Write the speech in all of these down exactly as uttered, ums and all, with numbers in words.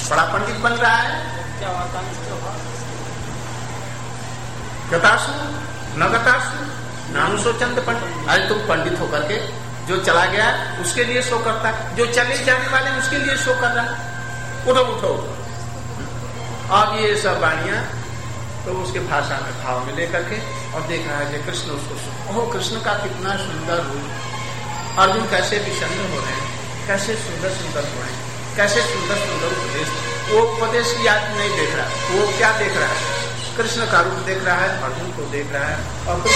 बड़ा पंडित बन रहा है। गतासु न गतासु नानुसो चंद पंडित। अरे तुम पंडित होकर के जो चला गया उसके लिए शो करता है, जो चले जाने वाले उसके लिए शो कर रहा है। उठो उठो। अब ये सब वाणियां तो उसके भाषा में भाव में लेकर के और देख रहा है कि कृष्ण उसको, ओह कृष्ण का कितना सुंदर रूप, अर्जुन कैसे विषण्ण हो रहे हैं, कैसे सुंदर सुंदर हो रहे हैं, कैसे सुंदर सुंदर उपदेश। वो उपदेश की याद नहीं देख रहा, वो क्या देख रहा है, कृष्ण का रूप देख रहा है, अर्जुन को देख रहा है। और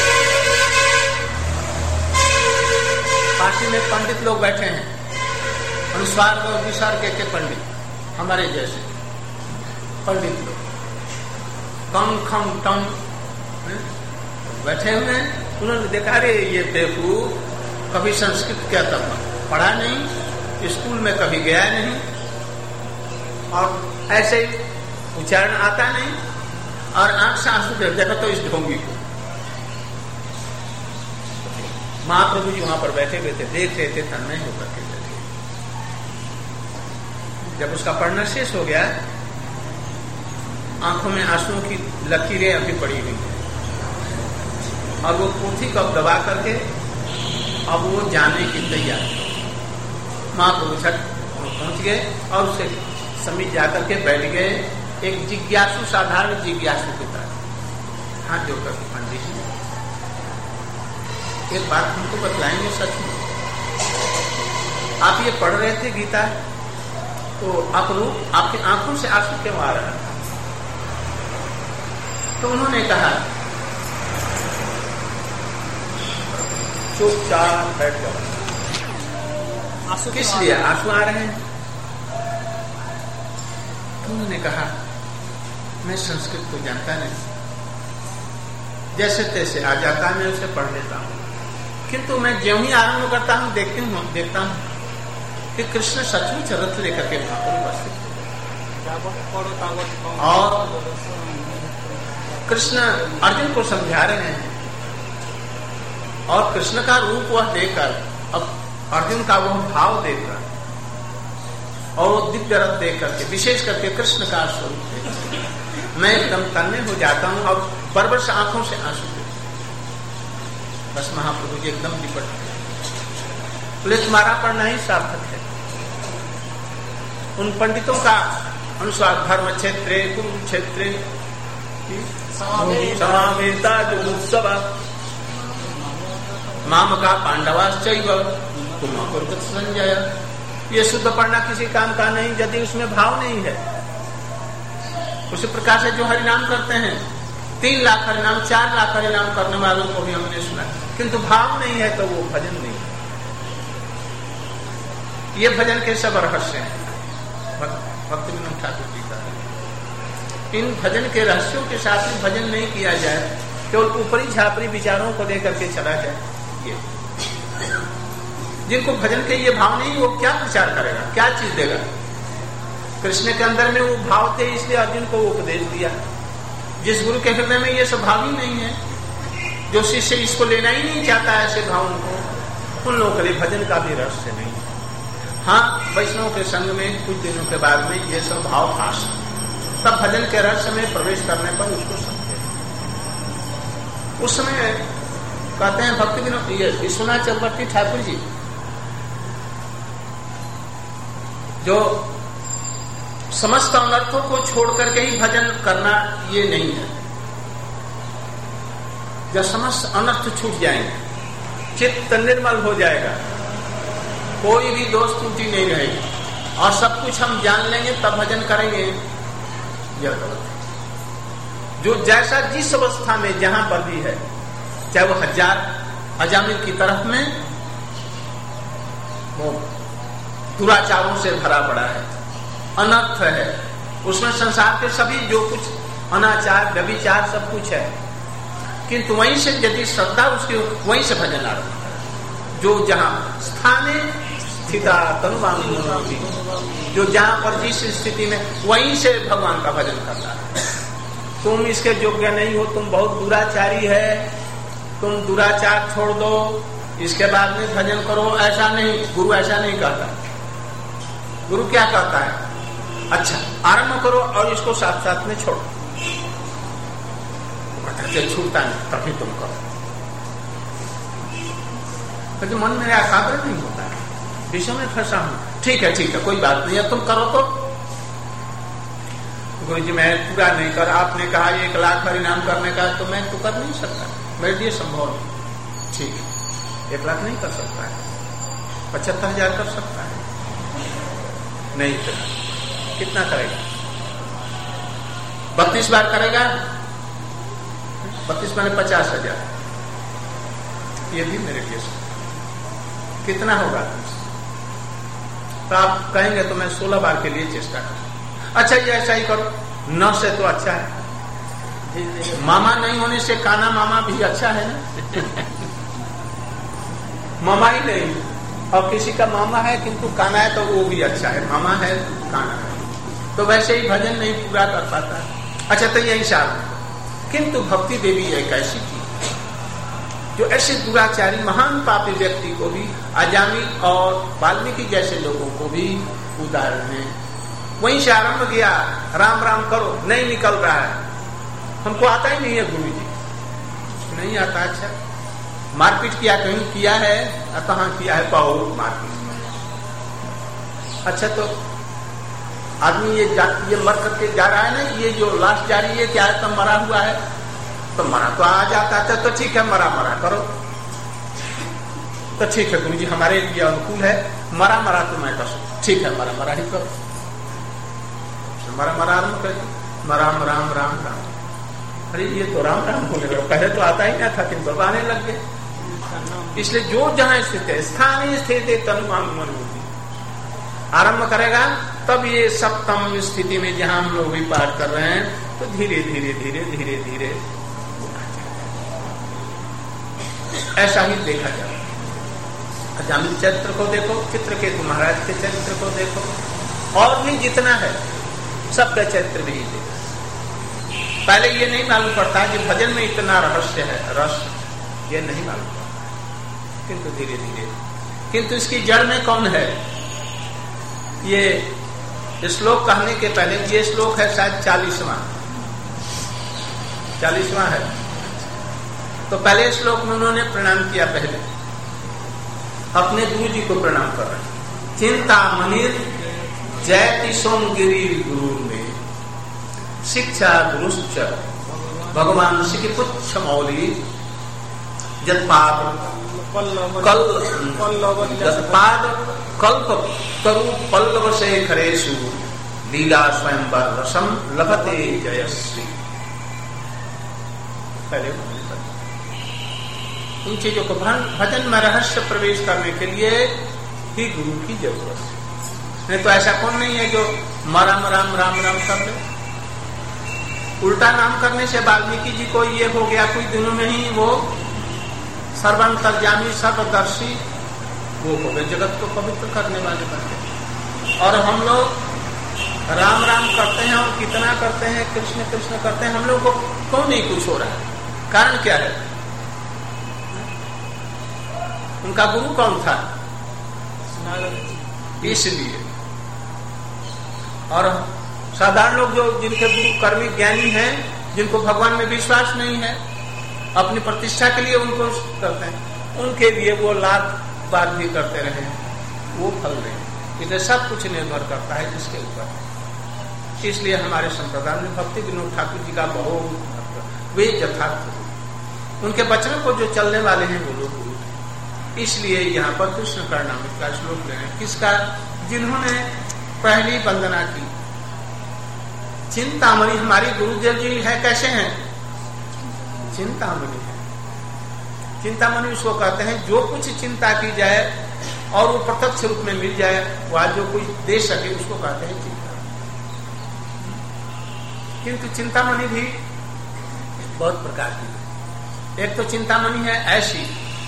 काशी में पंडित लोग बैठे हैं, अनुस्वार और विसर्ग के पंडित, हमारे जैसे पंडित लोग कम खम टम बैठे हुए हैं। उन्होंने देखा रे ये देखो कभी संस्कृत क्या तब पढ़ा नहीं, स्कूल में कभी गया नहीं, और ऐसे ही उच्चारण आता नहीं, और आंख से आंसू देखा तो इस ढोंगी को। महाप्रभु जी वहां पर बैठे हुए थे, देख रहे थे, तन्मय होकर के बैठे। जब उसका पढ़ना शेष हो गया, आंखों में आंसुओं की लकीरें अभी पड़ी हुई है, और वो पोथी को दबा करके अब वो जाने की तैयारी। महाप्रभु छठ पहुंच गए और उससे समीप जाकर के बैठ गए, एक जिज्ञासु, साधारण जिज्ञासु की तरह हाथ जोड़कर के, पंडित जी एक बात हमको बतलाएंगे सच में, आप ये पढ़ रहे थे गीता, तो आप लोग आपकी आंखों से आंसू क्यों आ रहा था? तो उन्होंने कहा चुपचाप बैठ जाओ। आंसू किस लिए आंसू आ रहे हैं? तो उन्होंने कहा मैं संस्कृत को जानता नहीं, जैसे तैसे आ जाता है, मैं उसे पढ़ लेता हूँ, किंतु मैं ज्यों ही आरंभ करता हूँ देखती हूँ देखता हूँ कि कृष्ण सचमुच रथ लेकर के वहां पर उपस्थित है, और कृष्ण अर्जुन को समझा रहे हैं, और कृष्ण का रूप वह देखकर, अब अर्जुन का वह भाव देखकर, और वो दिव्य रथ देख करके, विशेष करके कृष्ण का स्वरूप देखकर मैं एकदम तन्मय हो जाता हूं, और बरबस आंखों से आंसू देते। बस महाप्रभु जी एकदम निपट गए, बोले तुम्हारा पढ़ना ही सार्थक है। उन पंडितों का अनुसार धर्म क्षेत्रे कुरुक्षेत्रे समावेता जो उत्सव माम का पांडवाश्चैव तुम कुरुत संजय। ये शुद्ध पढ़ना किसी काम का नहीं यदि उसमें भाव नहीं है। उसी प्रकार से जो हरिनाम करते हैं, तीन लाख हरिनाम, चार लाख हरिनाम करने वालों को भी हमने सुना, किंतु भाव नहीं है तो वो भजन नहीं है। ये भजन के सब रहस्य हैं भक्ति विनोद ठाकुर जी का। इन भजन के रहस्यों के साथ में भजन नहीं किया जाए, केवल ऊपरी झापरी विचारों को लेकर के चला जाए। ये जिनको भजन के ये भाव नहीं, वो क्या प्रचार करेगा, क्या चीज देगा? कृष्ण के अंदर में वो भाव थे, इसलिए अर्जुन को उपदेश दिया। जिस गुरु के हृदय में ये सब भाव ही नहीं है, जो शिष्य इसको लेना ही नहीं चाहता ऐसे भावों को, उन लोगों के लिए भजन का भी रहस्य नहीं है। हाँ, वैष्णव के संग में कुछ दिनों के बाद में ये सब भाव फाश, तब भजन के रहस्य में प्रवेश करने पर उसको समझे। उस समय कहते हैं भक्ति विनोद विश्वनाथ चक्रवर्ती ठाकुर जी, जो समस्त अनर्थों को छोड़ करके ही भजन करना ये नहीं है। जब समस्त अनर्थ छूट जाएंगे, चित्त निर्मल हो जाएगा, कोई भी दोष त्रुटि नहीं रहेगी, और सब कुछ हम जान लेंगे तब भजन करेंगे, यह गलत है। जो जैसा जिस अवस्था में जहां पर भी है, चाहे वो हजार अजामिल की तरफ में वो दुराचारों से भरा पड़ा है, अनर्थ है, उसमें संसार के सभी जो कुछ अनाचार व्यभिचार सब कुछ है, किंतु वहीं से यदि श्रद्धा उसकी, वहीं से भजन आरंभ है। जो जहां स्थाने स्थिता तनुवांगी, जो जहां पर जिस स्थिति में, वहीं से भगवान का भजन करता है। तुम इसके योग्य नहीं हो, तुम बहुत दुराचारी है, तुम दुराचार छोड़ दो, इसके बाद में भजन करो, ऐसा नहीं। गुरु ऐसा नहीं कहता। गुरु क्या कहता है? अच्छा आरंभ करो और इसको साथ साथ में छोड़ो। छूटता नहीं तभी तुम करो, क्योंकि मन में एकाग्र नहीं होता है, विषय में फंसा हूं। ठीक है ठीक है कोई बात नहीं है, तुम करो तो। गुरु जी मैं पूरा नहीं कर, आपने कहा एक लाख हरिनाम करने का, तो मैं तो कर नहीं सकता, मेरे लिए संभव नहीं। ठीक है एक लाख नहीं कर सकता है, पचहत्तर हजार कर सकता है, नहीं कर। कितना करेगा? बत्तीस बार करेगा, बत्तीस माने पचास हजार, ये भी मेरे लिए कितना होगा? तो आप कहेंगे तो मैं सोलह बार के लिए चेष्टा करूं। अच्छा ये ऐसा ही करो, नौ से तो अच्छा है। मामा नहीं होने से काना मामा भी अच्छा है ना। मामा ही नहीं और किसी का मामा है किंतु काना है तो वो भी अच्छा है, मामा है काना है, तो वैसे ही भजन नहीं पूरा कर पाता है। अच्छा तो यही साल है। किंतु भक्ति देवी एक ऐसी थी जो ऐसे दुराचारी महान पापी व्यक्ति को भी, अजामी और वाल्मीकि जैसे लोगों को भी उदाहरण है। वहीं से आरंभ किया, राम राम करो, नहीं निकल रहा है, हमको आता ही नहीं है गुरु जी, नहीं आता। अच्छा मारपीट किया, कहीं किया है? कहाँ किया है? बहुत मारपीट। अच्छा तो आदमी ये ये मर करके जा रहा है ना, ये जो लाश जा रही है क्या है? तो मरा हुआ है, तो मरा तो आ जाता है, तो ठीक है मरा मरा करो, तो ठीक है गुरु जी हमारे लिए अनुकूल है, मरा मरा तो मैं कर सकता, ठीक है मरा मरा ही करो। मरा मरा आरम्भ कर, राम राम राम राम, अरे ये तो राम राम होने लगा, पहले तो आता ही ना था किंतु आने लग गए। इसलिए जो जहां स्थित है, स्थानीय स्थित है तनुमानुमति आरंभ करेगा, तब ये सप्तम स्थिति में जहां हम लोग भी पाठ कर रहे हैं, तो धीरे धीरे धीरे धीरे धीरे ऐसा ही देखा जाए। अजामिल चरित्र को देखो, चित्रकेतु महाराज के चरित्र को देखो, और भी जितना है सबका चरित्र भी देखो। पहले ये नहीं मालूम पड़ता कि भजन में इतना रहस्य है, रस ये नहीं मालूम पड़ता, किंतु धीरे धीरे, किंतु इसकी जड़ में कौन है? ये श्लोक कहने के पहले, ये श्लोक है शायद चालीसवां चालीसवां है, तो पहले श्लोक में उन्होंने प्रणाम किया, पहले अपने गुरु जी को प्रणाम कर रहे। चिंता मनिर जयति सोमगिरी गुरु में शिक्षा गुरुश्च भगवान श्री पुच्छ मौली जत्पाद कल जत्पाद कल्प तरु पल्लव शेखरेशु लीला स्वयंवर रसम लभते जयश्री। पहले इन चीजों को भजन में रहस्य प्रवेश करने के लिए ही गुरु की जरूरत है, नहीं तो ऐसा कौन नहीं है जो राम राम राम राम कर ले। उल्टा नाम करने से वाल्मीकि जी को ये हो गया, कुछ दिनों में ही वो सर्वांतर्यामी सर्वदर्शी वो हो गए, जगत को पवित्र करने वाले बनते। और हम लोग राम राम करते हैं और कितना करते हैं, कृष्ण कृष्ण करते हैं, हम लोग को क्यों नहीं कुछ हो रहा है? कारण क्या है? उनका गुरु कौन था? इसलिए। और साधारण लोग जो जिनके गुरु कर्मी ज्ञानी हैं, जिनको भगवान में विश्वास नहीं है, अपनी प्रतिष्ठा के लिए उनको करते हैं, उनके लिए वो लाख बार भी करते रहे, वो फल नहीं। इसलिए सब कुछ निर्भर करता है इसके ऊपर। इसलिए हमारे संप्रदाय में भक्ति विनोद ठाकुर जी का बहुत वे यथार्थ, उनके वचन को जो चलने वाले हैं वो लोग। इसलिए यहाँ पर कृष्ण कर्णामृत का श्लोक ले रहे हैं, किसका? जिन्होंने पहली वंदना की। चिंतामणि हमारी गुरुदेव जी है, कैसे हैं? चिंतामणि है। चिंतामणि उसको कहते हैं जो कुछ चिंता की जाए और वो प्रत्यक्ष रूप में मिल जाए, वह जो कुछ दे सके उसको कहते हैं चिंता। किंतु चिंतामणि भी बहुत प्रकार की। एक तो चिंतामणि है ऐसी,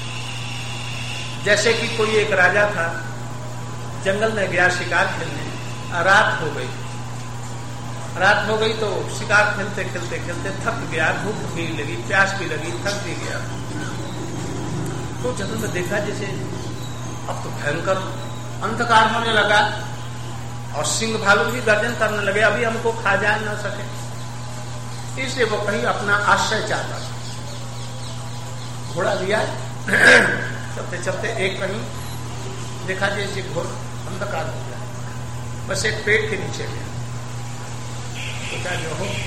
जैसे कि कोई एक राजा था, जंगल में गया शिकार खेलने, रात हो गई रात हो गई तो शिकार खेलते खेलते खेलते थक गया, भूख भी लगी, प्यास भी लगी, थक भी गया। तो जंगल में देखा जैसे अब तो भयंकर अंधकार होने लगा, और सिंह भालू भी गर्जन करने लगे, अभी हमको खा जा न सके, इसलिए वो कहीं अपना आश्रय चाहता था। घोड़ा लिया, चलते चलते एक कहीं देखा जैसे घोर अंधकार हो गया, बस एक पेड़ के नीचे गया। सोचा जो हो,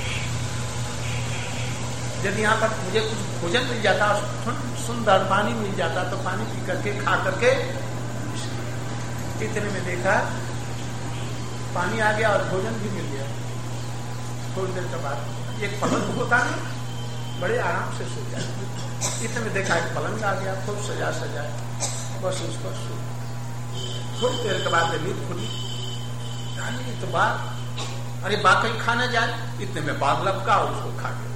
यदि यहाँ पर मुझे कुछ भोजन मिल जाता, सुंदर पानी मिल जाता तो पानी पी करके खा करके, इतने में देखा पानी आ गया और भोजन भी मिल गया। थोड़ी देर के बाद एक पलंग होता नहीं, बड़े आराम से सो जाए। इतने में देखा एक पलंग आ गया, खूब सजा सजा, बस उस पर सो। थोड़ी देर के बाद नींद खुली, तो बात, अरे बात कहीं खाना जाए, इतने में बाघ लपका और उसको खा गया।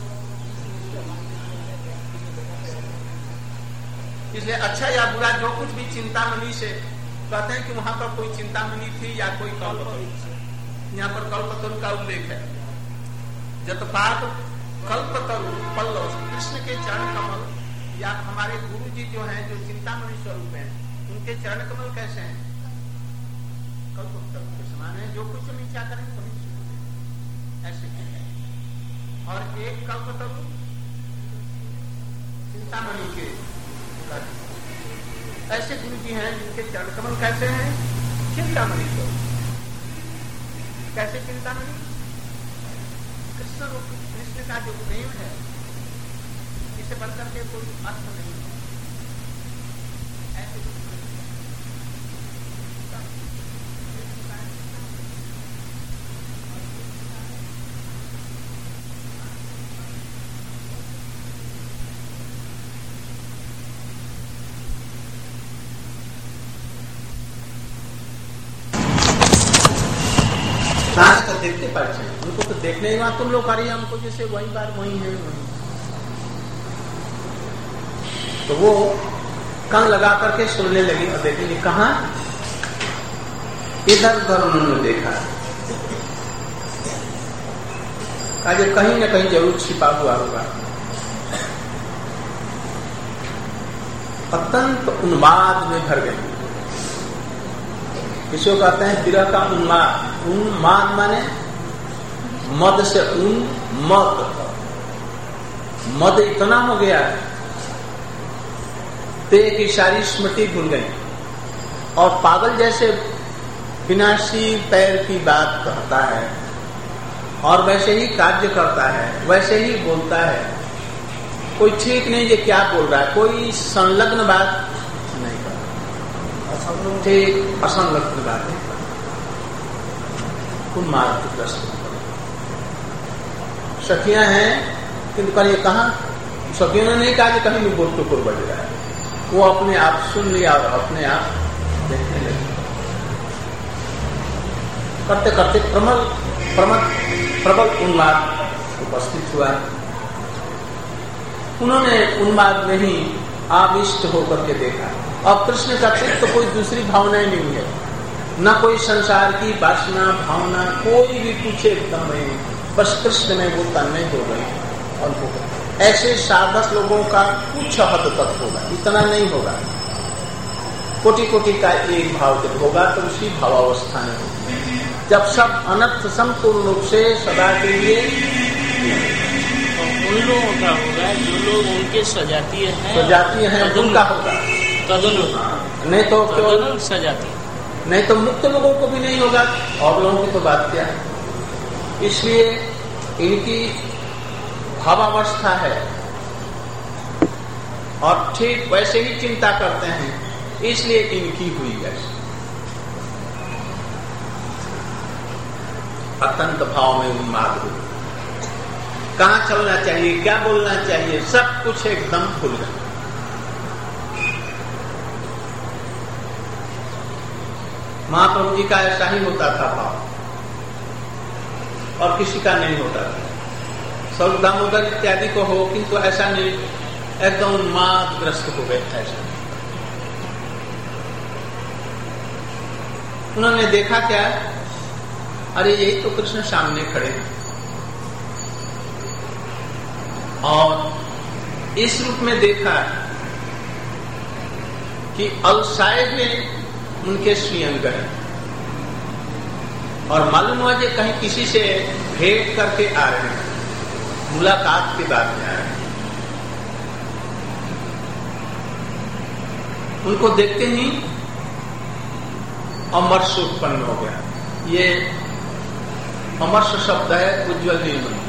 इसलिए अच्छा या बुरा जो कुछ भी चिंतामणि से कहते हैं कि वहां पर कोई चिंतामणि थी या कोई कल्पतरु, यहाँ पर कल्पतरु का उल्लेख है। जतपाद कल्पतरु पल्लव, कृष्ण के चरण कमल, या हमारे गुरु जी जो हैं, जो चिंतामणि स्वरूप हैं, उनके चरण कमल कैसे हैं? कल्पतरु के समान है, जो कुछ हम इच्छा करें वही सुनते ऐसे है। और एक कल्पतरु चिंतामणि के, ऐसे गुरु जी हैं जिनके चरण कमल कैसे हैं? चिंतामणि स्वरूप। कैसे चिंतामणि? कृष्ण रूप, कृष्ण का जो प्रेम है, इसे बढ़कर के कोई अर्थ नहीं है। ऐसे तो देखते पाते हैं, उनको तो देखने के बाद तुम लोग करिए हमको जैसे वही बार वही है वही। तो वो कान लगा करके सुनने लगी और देखेंगे कहा, इधर उधर उन्होंने देखा, आज कहीं न कहीं जरूर छिपा हुआ होगा। अत्यंत उन्माद में भर गई। किसी को कहते हैं विरह का उन्माद। उन्माद माने मद से उन मद, मद इतना हो गया ते की सारी स्मृति भूल गई, और पागल जैसे विनाशी पैर की बात कहता है और वैसे ही कार्य करता है, वैसे ही बोलता है। कोई ठीक नहीं ये क्या बोल रहा है, कोई संलग्न बात नहीं कर रहा, ठीक असंलग्न बात नहीं कर रहा। उन्मादग्रस्त सखियां हैं, किंतु कल ये कहा, सखियों ने नहीं कहा कि कहीं भी बोल टुकुर बढ़ रहा है, वो अपने आप सुन लिया और अपने आप देखने लगे। करते करते प्रबल प्रबल प्रबल उन्माद उपस्थित हुआ। उन्होंने उन्माद में ही आविष्ट होकर के देखा, और कृष्ण का चित्त तो कोई दूसरी भावनाएं नहीं है, न कोई संसार की वासना भावना, कोई भी कुछ एकदम नहीं, बस कृष्ण में वो तन्मय हो गई। और हो गई ऐसे साधक लोगों का कुछ हद तक होगा, इतना नहीं होगा, कोटि कोटि का एक भाव जब होगा तो उसी भावावस्था में होगी, जब सब अनर्थ संपूर्ण रूप से सदा के लिए उन लोगों का होगा जो लोग उनके सजातीय हैं, सजातीय हैं उनका होगा, नहीं तो केवल सजाती, नहीं तो मुक्त लोगों को भी नहीं होगा, और लोगों की तो बात क्या है। इसलिए इनकी भावावस्था है, और ठीक वैसे ही चिंता करते हैं, इसलिए इनकी हुई ऐसी अत्यंत भाव में उन्माद हुई। कहाँ चलना चाहिए, क्या बोलना चाहिए, सब कुछ एकदम भूल गए। महाप्रभु जी का ऐसा ही होता था भाव, और किसी का नहीं होता था। सर्व दामोदर इत्यादि को हो, किंतु ऐसा नहीं, एकदम उन्मादग्रस्त हो गए ऐसा। उन्होंने देखा क्या, अरे यही तो कृष्ण सामने खड़े हैं, और इस रूप में देखा कि अलसाए में उनके श्रीअंग है, और मालूम हुआ कि कहीं किसी से भेंट करके आ रहे हैं, मुलाकात के बाद में आ रहे हैं। उनको देखते ही अमर्ष उत्पन्न हो गया। ये अमर्ष शब्द है उज्ज्वल नीलमणि।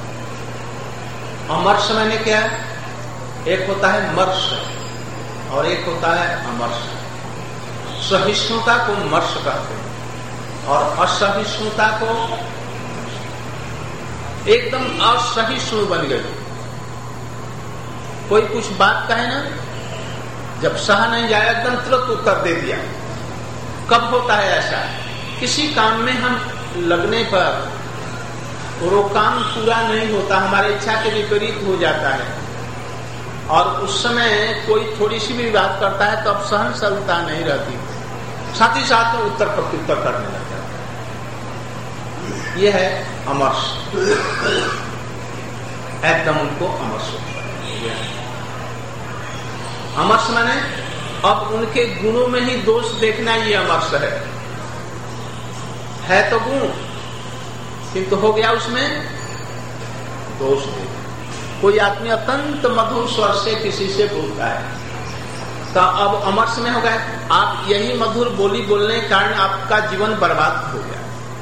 अमर्ष मैंने क्या है? एक होता है मर्ष और एक होता है अमर्ष। सहिष्णुता को मर्ष कहते हैं और असहिष्णुता को एकदम असहिष्णु बन गई। कोई कुछ बात कहे ना, जब सह नहीं जाए एकदम तुरंत उत्तर दे दिया। कब होता है ऐसा? किसी काम में हम लगने पर वो काम पूरा नहीं होता, हमारी इच्छा के विपरीत हो जाता है और उस समय कोई थोड़ी सी भी बात करता है तो अब सहनशीलता नहीं रहती, साथ ही साथ में उत्तर प्रत्युत्तर करने लग जाता है। यह है अमर्ष। एकदम उनको अमर्ष। अमर्ष माने अब उनके गुणों में ही दोष देखना, ये अमर्ष है। है तो गुण किंतु हो गया उसमें दोष देखना। कोई आदमी अत्यंत मधुर स्वर से किसी से बोलता है तो अब अमर्ष में हो गए, आप यही मधुर बोली बोलने के कारण आपका जीवन बर्बाद हो गया।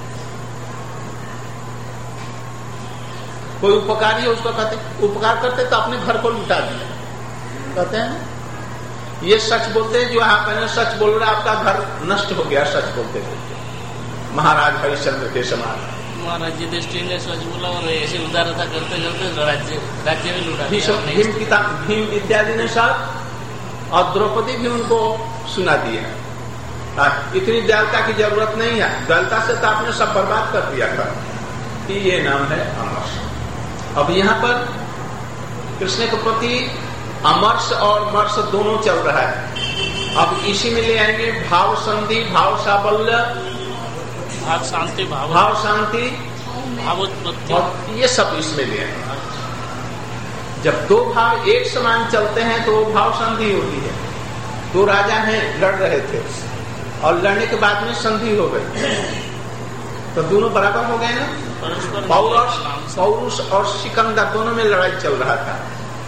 कोई उपकारी है, उसको कहते उपकार करते तो अपने घर को लुटा दिया, कहते हैं ये सच बोलते हैं जो आप सच बोल रहे, आपका घर नष्ट हो गया सच बोलते बोलते। महाराज हरिश्चंद्र के समान महाराज युधिष्ठिर ने सच बोला और ऐसे उदारता करते करते राज्य राज्य में लुटा दिया। भीम पिता भीम इत्यादि ने सब और द्रौपदी भी उनको सुना दिया। इतनी दयालुता की जरूरत नहीं है, दयालुता से तो आपने सब बर्बाद कर दिया था। कि ये नाम है अमर्ष। अब यहाँ पर कृष्ण के प्रति अमर्ष और मर्ष दोनों चल रहा है। अब इसी में ले आएंगे भाव संधि, भाव साबल्य, भाव शांति, भाव भाव शांति, भावोत्पत्ति, और ये सब इसमें ले आएंगे। जब दो भाव एक समान चलते हैं तो भाव संधि होती है। दो राजा हैं, लड़ रहे थे और लड़ने के बाद में संधि हो गई तो दोनों बराबर हो गए ना। पौरुष पौरुष और सिकंदर दोनों में लड़ाई चल रहा था।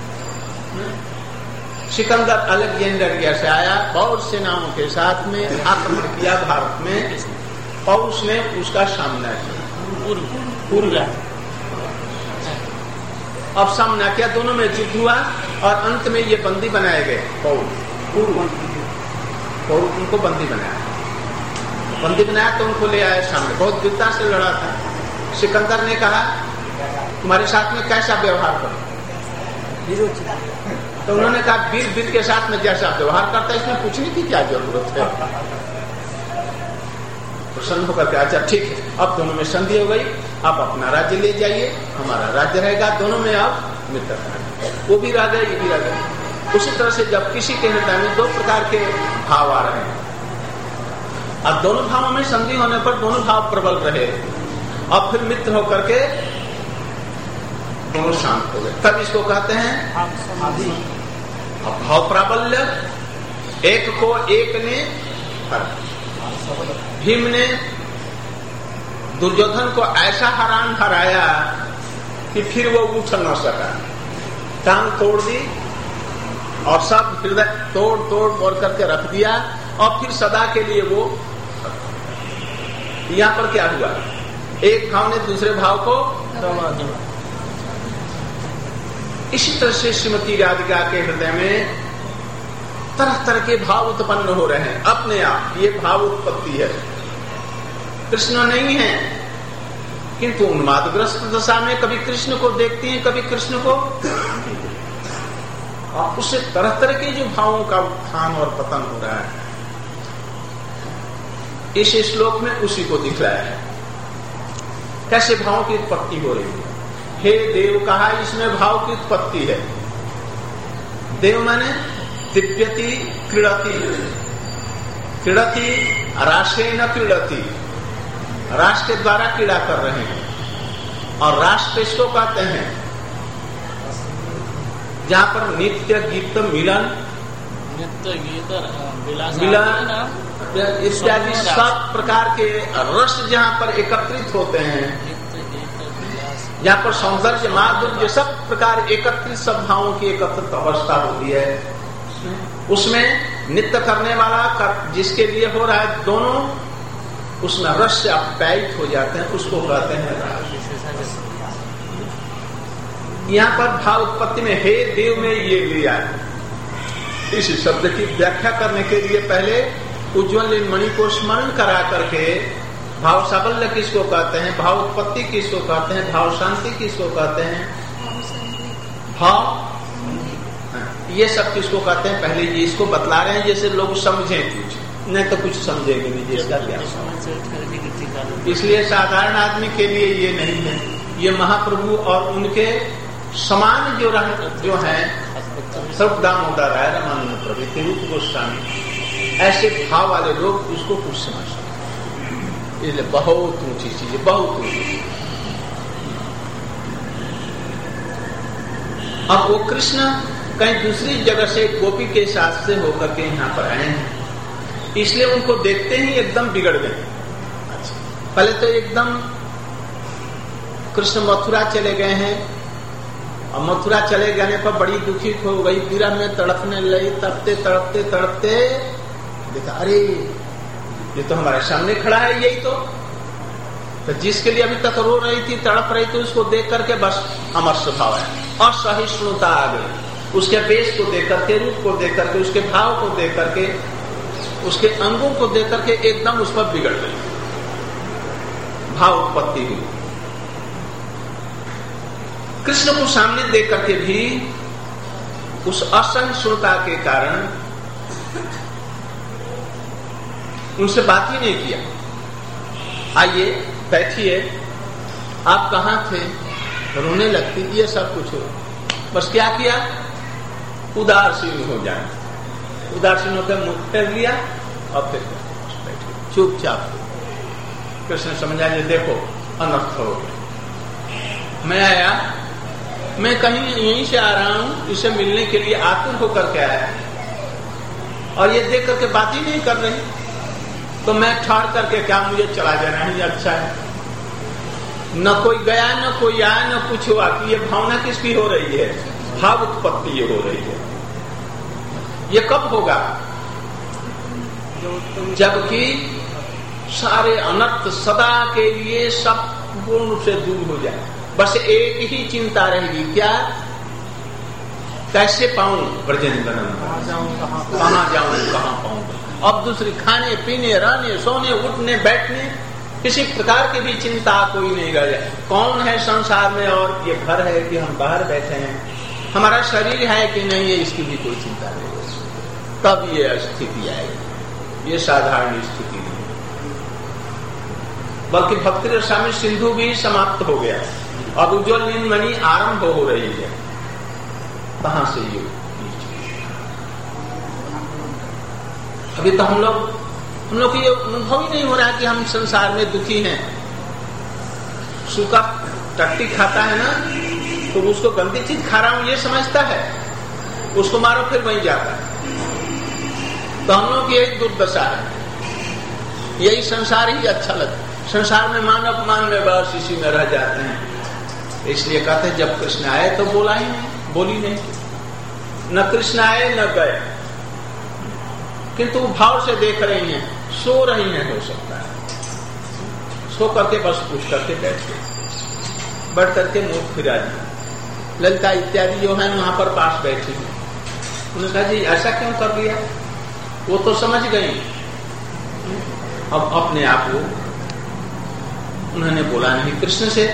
सिकंदर अलेक्जेंडरिया से आया, बहुत सेनाओं के साथ में आक्रमण किया भारत में। पौरुष ने उसका सामना किया, पूर्व अब सामना किया, दोनों में युद्ध हुआ और अंत में ये बंदी बनाए गए। पौरुष पौरुष उनको बंदी बनाया, बंदी बनाया तो उनको ले आए सामने। बहुत वीरता से लड़ा था। सिकंदर ने कहा तुम्हारे साथ में कैसा व्यवहार करो, तो उन्होंने कहा वीर वीर के साथ में जैसा व्यवहार करता है इसमें पूछने की क्या जरूरत है। प्रसन्न होकर के अच्छा ठीक है, अब दोनों में संधि हो गई, आप अपना राज्य ले जाइए, हमारा राज्य रहेगा, दोनों में अब मित्रता। वो भी रह गए, ये भी रह गए। उसी तरह से जब किसी के हृदय में दो प्रकार के भाव आ रहे हैं, अब दोनों भावों में संधि होने पर दोनों भाव प्रबल रहे, अब फिर मित्र होकर के दोनों शांत हो गए, तब इसको कहते हैं अब भाव प्राबल्य। एक को एक ने भीम ने दुर्योधन को ऐसा हरान हराया कि फिर वो उठ न सका, टांग तोड़ दी और सब हृदय तोड़ तोड़ बोल करके रख दिया और फिर सदा के लिए वो। यहाँ पर क्या हुआ, एक भाव ने दूसरे भाव को दबा दिया। इसी तरह से श्रीमती राधिका के हृदय में तरह तरह के भाव उत्पन्न हो रहे हैं अपने आप, ये भाव उत्पत्ति है। कृष्ण नहीं है किंतु उन्मादग्रस्त दशा में कभी कृष्ण को देखती हैं, कभी कृष्ण को, और उससे तरह तरह के जो भावों का उत्थान और पतन हो रहा है। इस श्लोक में उसी को दिखलाया है, कैसे भावों की उत्पत्ति हो रही है। हे देव कहा, इसमें भाव की उत्पत्ति है। देव माने दिव्यति क्रीड़ति, क्रीड़ति राष्ट्र न क्रीड़ति, राष्ट्र के द्वारा क्रीड़ा कर रहे हैं। और राष्ट्र इसको कहते हैं जहाँ पर नित्य गीत मिलन, नित्य गीत मिलन इत्यादि सब प्रकार के रस जहाँ पर एकत्रित होते हैं, जहाँ पर सौंदर्य माधुर्य सब प्रकार एकत्रित सब भावों की एकत्रित अवस्था होती है, उसमें नित्य करने वाला कर, जिसके लिए हो रहा है दोनों, उसमें रस से आप्यायित हो जाते हैं, उसको कहते हैं राग। यहाँ पर भाव उत्पत्ति में हे देव में ये लिया है। इस शब्द की व्याख्या करने के लिए पहले उज्ज्वल मणि को स्मरण करा करके भाव साबल्य किसको कहते हैं, भाव उत्पत्ति किसको कहते हैं, भाव शांति किसको कहते हैं, भाव ये सब किसको कहते हैं, पहले ये इसको बतला रहे हैं जैसे लोग समझें, कुछ नहीं तो कुछ समझेंगे नहीं जिसका क्या। इसलिए साधारण आदमी के लिए ये नहीं है, ये महाप्रभु और उनके समान जो रह, जो है सब दामोदर राय, रामानंद प्रभु, रूप गोस्वामी, ऐसे भाव वाले लोग उसको कुछ समझ सकते। इसलिए बहुत ऊंची चीज है, बहुत ऊंची। अब वो कृष्ण कहीं दूसरी जगह से गोपी के साथ से होकर के यहाँ पर आए हैं, इसलिए उनको देखते ही एकदम बिगड़ गए। पहले तो एकदम कृष्ण मथुरा चले गए हैं, और मथुरा चले जाने पर बड़ी दुखी हो गई, पीड़ा में तड़पने लगी, तड़पते तड़पते तड़पते देखा अरे ये तो हमारे सामने खड़ा है, यही तो, तो जिसके लिए अभी तक रो रही थी, तड़प रही थी, उसको देख करके बस अमर स्वभाव है, असहिष्णुता आ गई। उसके वेश को देख करके, रूप को देख करके, उसके भाव को देख करके, उसके अंगों को देख करके एकदम उस पर बिगड़ गई, भाव उत्पत्ति हुई। कृष्ण को सामने देख करके भी उस असहिष्णुता के कारण उनसे बात ही नहीं किया। आइए बैठिए, आप कहाँ थे, रोने लगती, ये सब कुछ हो, बस क्या किया, उदासीन हो जाए, उदासीन होकर मुख फेर लिया और फिर बैठे चुपचाप। कृष्ण समझा जे देखो अनर्थ हो गया, मैं आया, मैं कहीं यहीं से आ रहा हूं, इसे मिलने के लिए आतुर होकर के आया, और ये देख करके बात ही नहीं कर रही, तो मैं ठाड़ करके क्या मुझे चला जाना ही अच्छा है। न कोई गया, न कोई आया, न कुछ हुआ कि ये भावना किसकी हो रही है, भाव उत्पत्ति ये हो रही है। ये कब होगा, जबकि सारे अनर्थ सदा के लिए सब पूर्ण रूप से दूर हो जाए, बस एक ही चिंता रहेगी, क्या, कैसे पाऊं ब्रजेंद्र, कहाँ जाऊं कहाँ पाऊं। अब दूसरी खाने पीने रहने सोने उठने बैठने किसी प्रकार की भी चिंता कोई नहीं रह जाए। कौन है संसार में, और ये घर है कि हम बाहर बैठे हैं, हमारा शरीर है कि नहीं है, इसकी भी कोई चिंता नहीं है। तब ये स्थिति आएगी, ये साधारण स्थिति नहीं, बल्कि भक्ति रसा में सिंधु भी समाप्त हो गया, अब उज्ज्वल नीलमणि आरंभ हो रही है। कहां से ये, अभी तो हम लोग हम लोग को ये अनुभव ही नहीं हो रहा कि हम संसार में दुखी हैं। सूखा टट्टी खाता है ना, तो उसको गंदी चीज खा रहा हूं ये समझता है, उसको मारो फिर वहीं जाता है। तो हम लोग की यही दुर्दशा है, यही संसार ही अच्छा लगता, संसार में मान अपमान में बस इसी में रह जाते हैं। इसलिए कहते हैं जब कृष्ण आए तो बोला ही नहीं, बोली नहीं, न कृष्ण आए न गए, किंतु भाव से देख रही हैं, सो रही हैं, हो सकता है सो करके बस पूछ करके बैठ गए, बैठ करके मुख फिरा दिया। ललिता इत्यादि जो है वहां पर पास बैठी है, उन्होंने कहा जी ऐसा क्यों कर दिया, वो तो समझ गई। अब अपने आप को उन्होंने बोला नहीं कृष्ण से।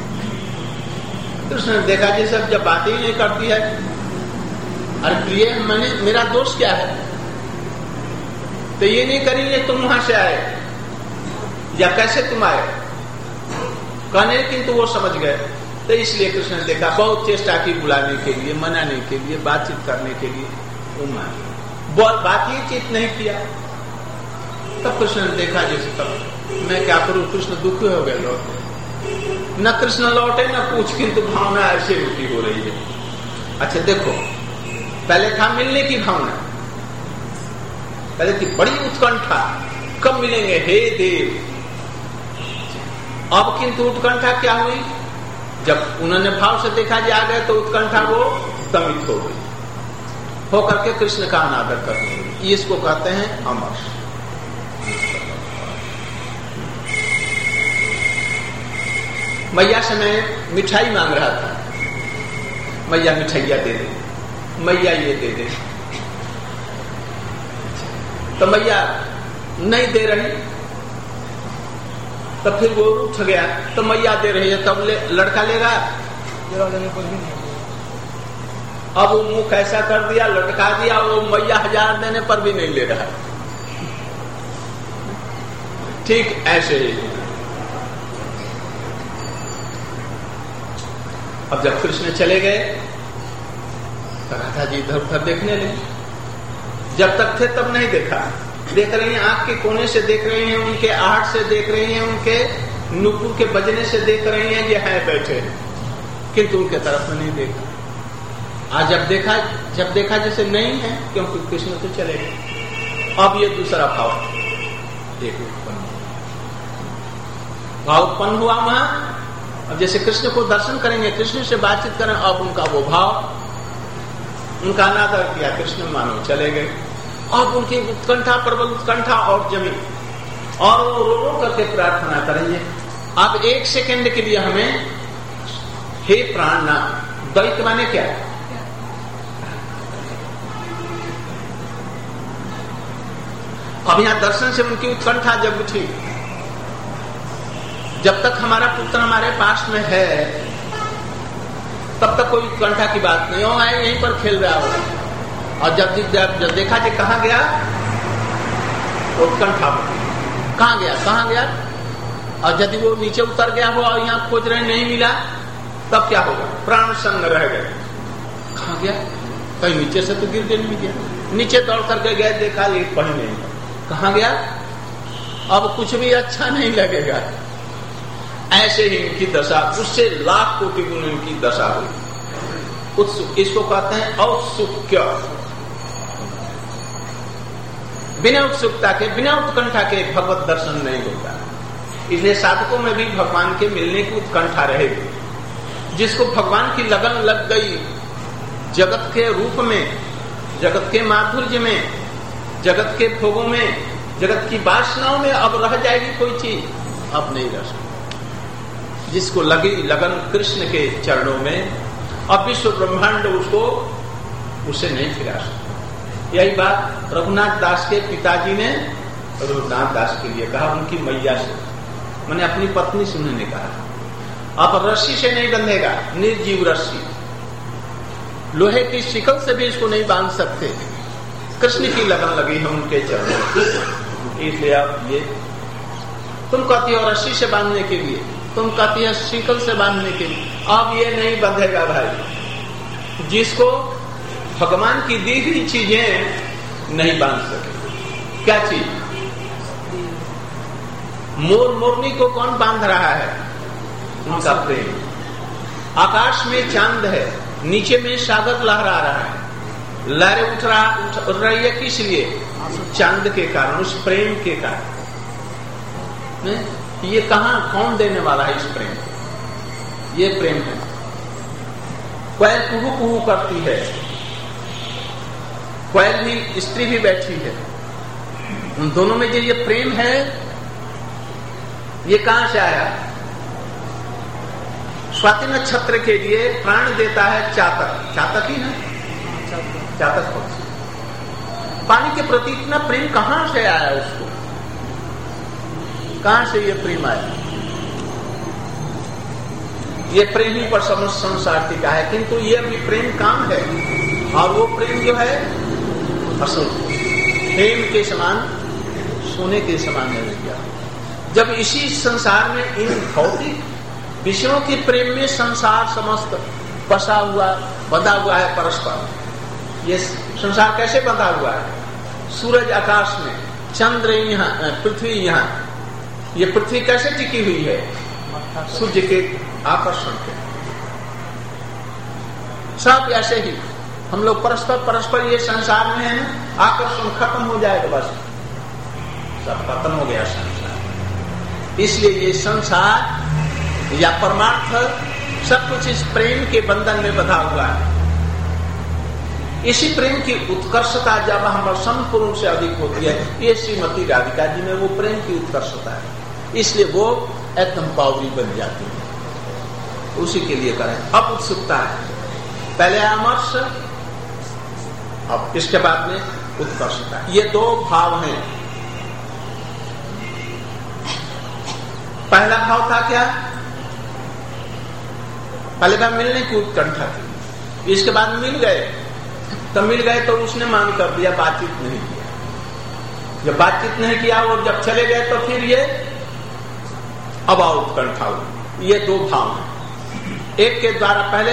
कृष्ण ने देखा जी सब जब बातें ही नहीं करती है, अरे प्रिय मैंने मेरा दोष क्या है, तो ये नहीं करेंगे तुम वहां से आए या कैसे तुम आए, कहने किंतु वो समझ गए। तो इसलिए कृष्ण ने देखा, बहुत चेष्टा की बुलाने के लिए, मनाने के लिए, बातचीत करने के लिए, वो मान बहुत बातचीत नहीं किया। तब कृष्ण ने देखा जैसे तब मैं क्या करूं, कृष्ण दुखी हो गए, लौटे न कृष्ण लौटे न पूछ, किंतु भावना ऐसे रुकी हो रही है। अच्छा देखो, पहले था मिलने की भावना, पहले थी बड़ी उत्कंठा, कब मिलेंगे हे देव। अब किंतु उत्कंठा क्या हुई, जब उन्होंने भाव से देखा जी आ गए तो उत्कंठा वो दमित हो गई, होकर के कृष्ण का अनादर करने लगी। इसको कहते हैं अमर। मैया से मैं मिठाई मांग रहा था, मैया मिठाइया दे दे, मैया ये दे दे, तो मैया नहीं दे रही, तो फिर वो उठ गया, तो मैया दे रही है, तब ले, लड़का लेगा, अब वो मुंह कैसा कर दिया, लटका दिया, वो मैया हजार देने पर भी नहीं ले रहा। ठीक ऐसे ही अब जब कृष्ण चले गए तो राधा जी इधर उधर देखने लगे, जब तक थे तब नहीं देखा, देख रही हैं आंख के कोने से देख रही हैं, उनके आहट से देख रही हैं, उनके नुपुर के बजने से देख रही हैं, ये है बैठे, किंतु उनके तरफ में नहीं देखा। आज जब देखा जब देखा जैसे नहीं है, क्योंकि कृष्ण तो चले गए। अब ये दूसरा भाव एक उत्पन्न भाव उत्पन्न हुआ वहां। अब जैसे कृष्ण को दर्शन करेंगे, कृष्ण से बातचीत करें, अब उनका वो भाव, उनका अनादर किया, कृष्ण मानो चले गए। अब उनकी उत्कंठा, प्रबल उत्कंठा और जमी, और वो रो रो करके प्रार्थना करेंगे। अब एक सेकंड के लिए हमें हे प्राणनाथ, द्वैत माने क्या है? अब यहां दर्शन से उनकी उत्कंठा जब उठी, जब तक हमारा पुत्र हमारे पास में है तब तक कोई उत्कंठा की बात नहीं हो, आए यहीं पर खेल रहा हो। और जब जब, जब देखा कि कहां गया, उत्कंठा कहां गया कहां गया, और यदि वो नीचे उतर गया हो और यहाँ खोज रहे नहीं मिला, तब क्या होगा? प्राण संग रह गए। कहां गया? कहीं नीचे से तो गिर के नहीं गया, नीचे दौड़ करके गए, देखा ये कहीं नहीं, कहां गया? अब कुछ भी अच्छा नहीं लगेगा। ऐसे ही इनकी दशा, उससे लाख कोटि गुण इनकी दशा हुई। इसको कहते हैं औत्सुक्य। बिना उत्सुकता के, बिना उत्कंठा के भगवत दर्शन नहीं होता। इसलिए साधकों में भी भगवान के मिलने की उत्कंठा रहेगी। जिसको भगवान की लगन लग गई, जगत के रूप में, जगत के माधुर्य में, जगत के भोगों में, जगत की वासनाओं में अब रह जाएगी कोई चीज, अब नहीं रह सकती। जिसको लगी लगन कृष्ण के चरणों में, अब विश्व ब्रह्मांड उसको उसे नहीं फिरा सकता। यही बात रघुनाथ दास के पिताजी ने रघुनाथ दास के लिए कहा, उनकी मैया से, मैंने अपनी पत्नी से उन्होंने कहा, अब रस्सी से नहीं बंधेगा, निर्जीव रस्सी, लोहे की शिकल से भी इसको नहीं बांध सकते। कृष्ण की लगन लगी है उनके चरणों, इसलिए अब ये तुम कहती हो रस्सी से बांधने के लिए, तुम कहती है शिकल से बांधने के लिए, अब ये नहीं बंधेगा भाई। जिसको भगवान की दी हुई चीजें नहीं बांध सके। क्या चीज? मोर मोरनी को कौन बांध रहा है? उनका प्रेम। आकाश में चांद है, नीचे में सागर लहरा रहा है, लहरें उठ रहा उठ रही है, किस लिए? चांद के कारण, उस प्रेम के कारण। ये कहां, कौन देने वाला है इस प्रेम को? ये प्रेम है। कोयल कुहू कुहू करती है, कोयल भी, स्त्री भी बैठी है, उन दोनों में जो ये प्रेम है, ये कहां से आया? स्वाति नक्षत्र के लिए प्राण देता है चातक, चातक ही ना, चातक पक्षी। पानी के प्रति इतना प्रेम कहां से आया उसको? कहां से ये प्रेम आया? ये प्रेम ही पर समस्त संसार टिका है, किंतु ये भी प्रेम काम है, और वो प्रेम जो है असल प्रेम के समान, सोने के समान है विद्या। जब इसी संसार में इन भौतिक विषयों के प्रेम में संसार समस्त बसा हुआ, बंधा हुआ है परस्पर। ये संसार कैसे बंधा हुआ है? सूरज आकाश में, चंद्र यहाँ, पृथ्वी यहाँ। ये पृथ्वी कैसे टिकी हुई है? सूर्य के आकर्षण के। सब ऐसे ही हम लोग परस्पर परस्पर ये संसार में है, आकर्षण खत्म हो जाए तो बस सब खत्म हो गया संसार। इसलिए ये संसार या परमार्थ सब कुछ इस प्रेम के बंधन में बंधा हुआ है। इसी प्रेम की उत्कर्षता जब हम संपूर्ण से अधिक होती है, ये श्रीमती राधिका जी में वो प्रेम की उत्कर्षता है, इसलिए वो एकदम पावरी बन जाती है। उसी के लिए करें। अब उत्सुकता है, पहले अमर्ष, अब इसके बाद में उत्कर्षता। ये दो भाव हैं। पहला भाव था क्या? पहले बार मिलने की उत्कंठा थी, इसके बाद मिल गए, तब मिल गए तो उसने मान कर दिया, बातचीत नहीं किया। जब बातचीत नहीं किया और जब चले गए तो फिर ये अब उत्कंठा हुई। ये दो भाव हैं। एक के द्वारा पहले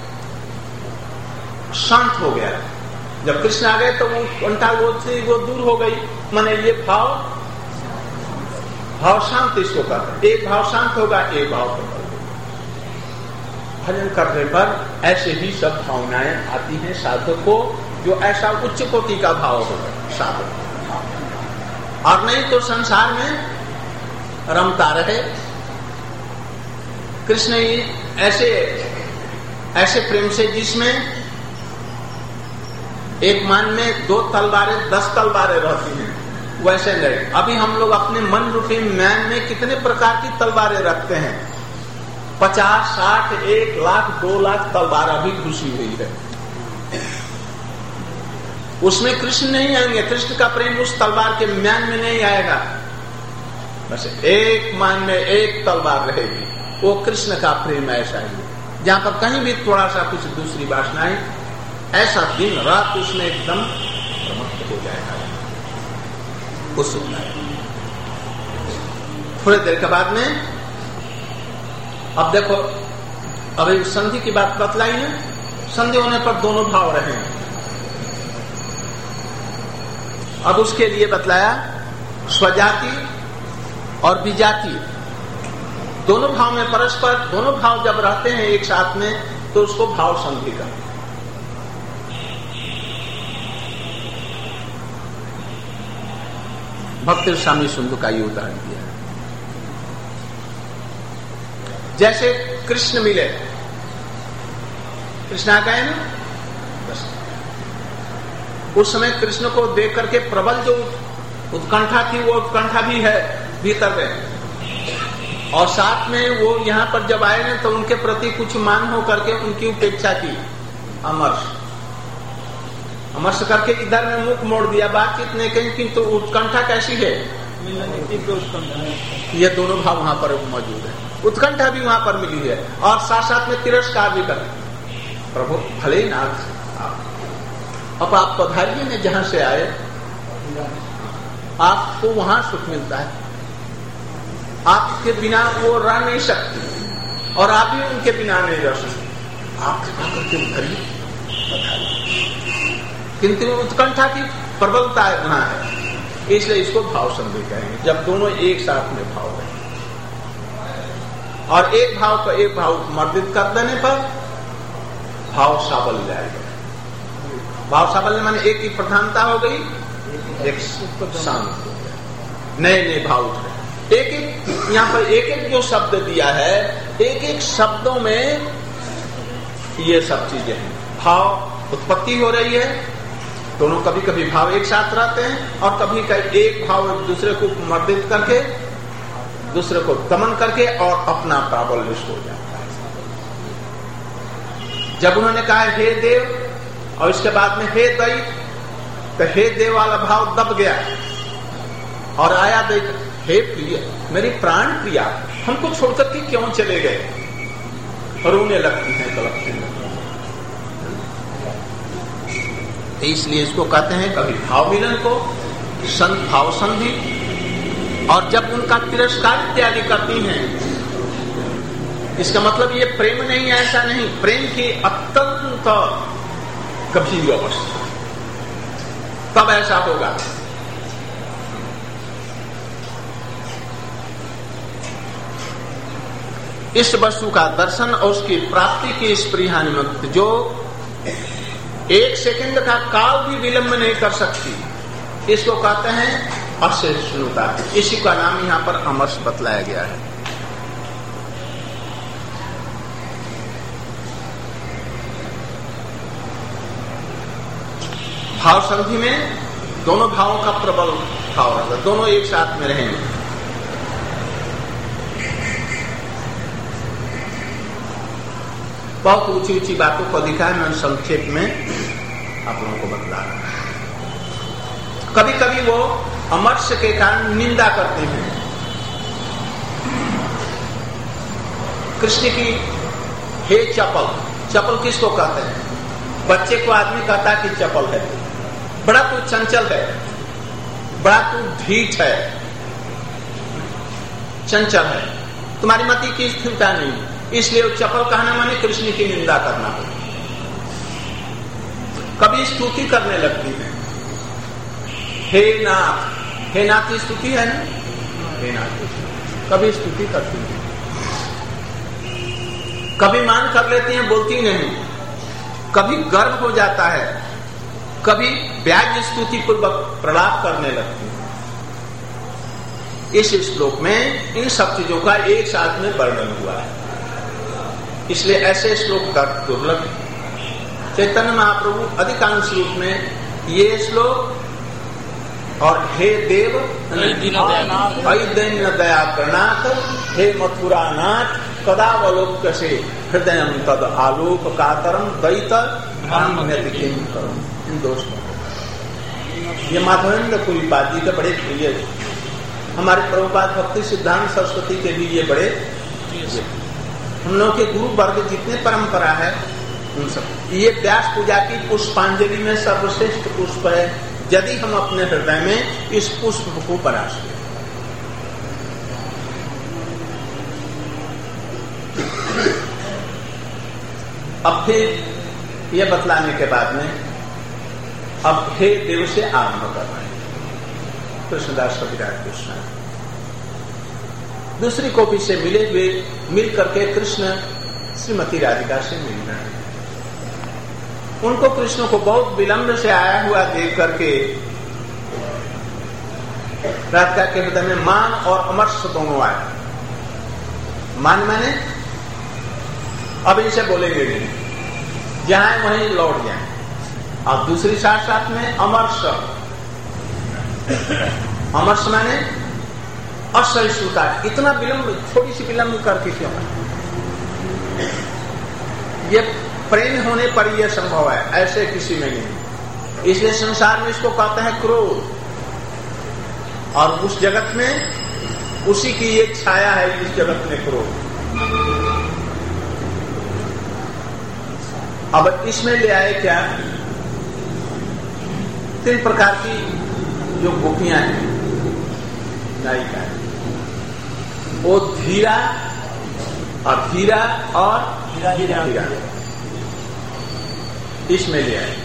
शांत हो गया, जब कृष्ण आ गए तो वो उत्कंठा वो थी वो दूर हो गई। माने ये भाव भाव शांत इसको कहते। एक भाव शांत होगा, एक भाव होगा। भजन करने पर ऐसे ही सब भावनाएं आती हैं साधक को, जो ऐसा उच्च कोटि का भाव होगा साधक। और नहीं तो संसार में रमता रहे। कृष्ण ऐसे ऐसे प्रेम से जिसमें एक मान में दो तलवारें दस तलवारें रहती हैं, वैसे नहीं। अभी हम लोग अपने मन रूपी मैन में कितने प्रकार की तलवारें रखते हैं? पचास, साठ, एक लाख, दो लाख तलवार अभी घुसी हुई है। उसमें कृष्ण नहीं आएंगे, कृष्ण का प्रेम उस तलवार के म्यान में नहीं आएगा। बस एक मान में एक तलवार रहेगी, वो कृष्ण का प्रेम ऐसा ही है। जहां पर कहीं भी थोड़ा सा कुछ दूसरी वासनाएं, ऐसा दिन रात उसमें एकदम प्रमुख हो जाएगा। उस थोड़ी देर के बाद में अब देखो, अभी संधि की बात बतलाई है। संधि होने पर दोनों भाव रहे। अब उसके लिए बतलाया स्वजाति और विजाति, दोनों भाव में परस्पर, दोनों भाव जब रहते हैं एक साथ में तो उसको भाव संधि का। भक्ति स्वामी सुंदर का ये उदाहरण दिया। जैसे कृष्ण मिले, कृष्ण आ गए ना, बस उस समय कृष्ण को देख करके प्रबल जो उत्कंठा थी वो उत्कंठा भी है भीतर में। और साथ में वो यहाँ पर जब आए ना तो उनके प्रति कुछ मान हो करके उनकी उपेक्षा की, अमर्ष अमर्ष करके इधर में मुख मोड़ दिया, बातचीत नहीं कही। किंतु तो उत्कंठा कैसी है? ये दोनों भाव वहां पर मौजूद है। उत्कंठा भी वहां पर मिली है और साथ साथ में तिरस्कार भी कर, प्रभु भले नाथ आप अब आप पधारिए ने जहां से आए, आपको वहां सुख मिलता है। आपके बिना वो रह नहीं सकती और आप भी उनके बिना नहीं रह सकते। आप कृपा करके उधरिए, किंतु उत्कंठा की प्रबलता वहां है, इसलिए इसको भाव संधि कहेंगे। जब दोनों एक साथ में भाव है और एक भाव को एक भाव मर्दित कर देने पर भाव साबल्य जाएगा। भाव साबल्य माने एक की प्रधानता हो गई, एक शांत हो गया, नए नए भाव उठ रहे। एक एक यहाँ पर एक एक जो शब्द दिया है, एक एक शब्दों में ये सब चीजें हैं। भाव उत्पत्ति हो रही है, दोनों कभी कभी भाव एक साथ रहते हैं और कभी कभी एक भाव एक दूसरे को मर्दित करके दूसरे को दमन करके और अपना प्राबल्य हो जाता है। जब उन्होंने कहा हे देव और इसके बाद में हे दैव, तो हे देव वाला भाव दब गया और आया देख हे प्रिय, मेरी प्राण प्रिया, हमको छोड़कर के क्यों चले गए? रोने लगती हैं, तड़पती हैं। इसलिए इसको कहते हैं कभी भाव मिलन को संत भाव संधि। और जब उनका तिरस्कार इत्यादि करती हैं, इसका मतलब ये प्रेम नहीं है, ऐसा नहीं। प्रेम की अत्यंत गंभीर अवस्था, तब ऐसा होगा। इस वस्तु का दर्शन और उसकी प्राप्ति की स्पृहा निमित्त जो एक सेकंड का काल भी विलंब नहीं कर सकती, इसको कहते हैं असहिष्णुता, इसी का नाम यहाँ पर अमर्ष बतलाया गया है। भाव संधि में दोनों भावों का प्रबल भाव रहता है, दोनों एक साथ में रहेंगे। बहुत ऊंची ऊंची बातों को लिखा है, मैं संक्षेप में आप लोगों को बतला रहा हूं। कभी कभी वो अमर्ष के कारण निंदा करते हैं। कृष्ण की हे चपल, चपल किसको कहते हैं? बच्चे को आदमी कहता है कि चपल है, बड़ा तू चंचल है, बड़ा तू ढीठ है, चंचल है, तुम्हारी मति की स्थिरता नहीं, इसलिए वो चपल कहना माने कृष्ण की निंदा करना हो। कभी स्तुति करने लगती है, हे नाथ, हे नाथ की स्तुति है ना, हे नाथ, कभी स्तुति करती है, कभी मान कर लेती हैं, बोलती नहीं, कभी गर्व हो जाता है, कभी व्याज स्तुति पूर्वक प्रलाप करने लगती है। इस श्लोक में इन सब चीजों का एक साथ में वर्णन हुआ है, इसलिए ऐसे श्लोक दुर्लभ है। चैतन्य महाप्रभु अधिकांश रूप में ये श्लोक और हे देव ऐदैन्य दया करनाथ, हे मथुरानाथ कदावलोक्य से हृदय तद आलोक कातरम द्वैत करो। इन दो श्लोकों ये माधवेंद्र पुरीपाद जी के बड़े प्रिय है, हमारे प्रभुपाद भक्ति सिद्धांत सरस्वती के भी ये बड़े प्रिय। हम लोग के गुरु वर्ग जितने परंपरा है उन सब, ये व्यास पूजा की पुष्पांजलि में सर्वश्रेष्ठ पुष्प है, यदि हम अपने हृदय में इस पुष्प को बना सकें। अब फिर यह बतलाने के बाद में अब हे देव से आरंभ करना है। कृष्णदास कविराज कृष्ण दूसरी कॉपी से मिले हुए मिल करके कृष्ण श्रीमती राधिका से मिल रहे हैं। उनको कृष्ण को बहुत विलंब से आया हुआ देख करके राधिका के हृदय में मान और अमर्ष दोनों आए। मान मैंने अब इसे बोलेंगे नहीं, जहां वहीं लौट जाए, और दूसरी साथ साथ में अमर्ष, अमर्ष मैंने असहिष्णुता, इतना विलंब, थोड़ी सी विलंब करके क्यों? ये प्रेम होने पर यह संभव है, ऐसे किसी में नहीं। इसलिए संसार में इसको कहते हैं क्रोध, और उस जगत में उसी की एक छाया है, इस जगत में क्रोध। अब इसमें ले आए क्या? तीन प्रकार की जो गोपियां हैं, नायिका है, वो धीरा, अधीरा और धीरा, धीरा इसमें ले आए।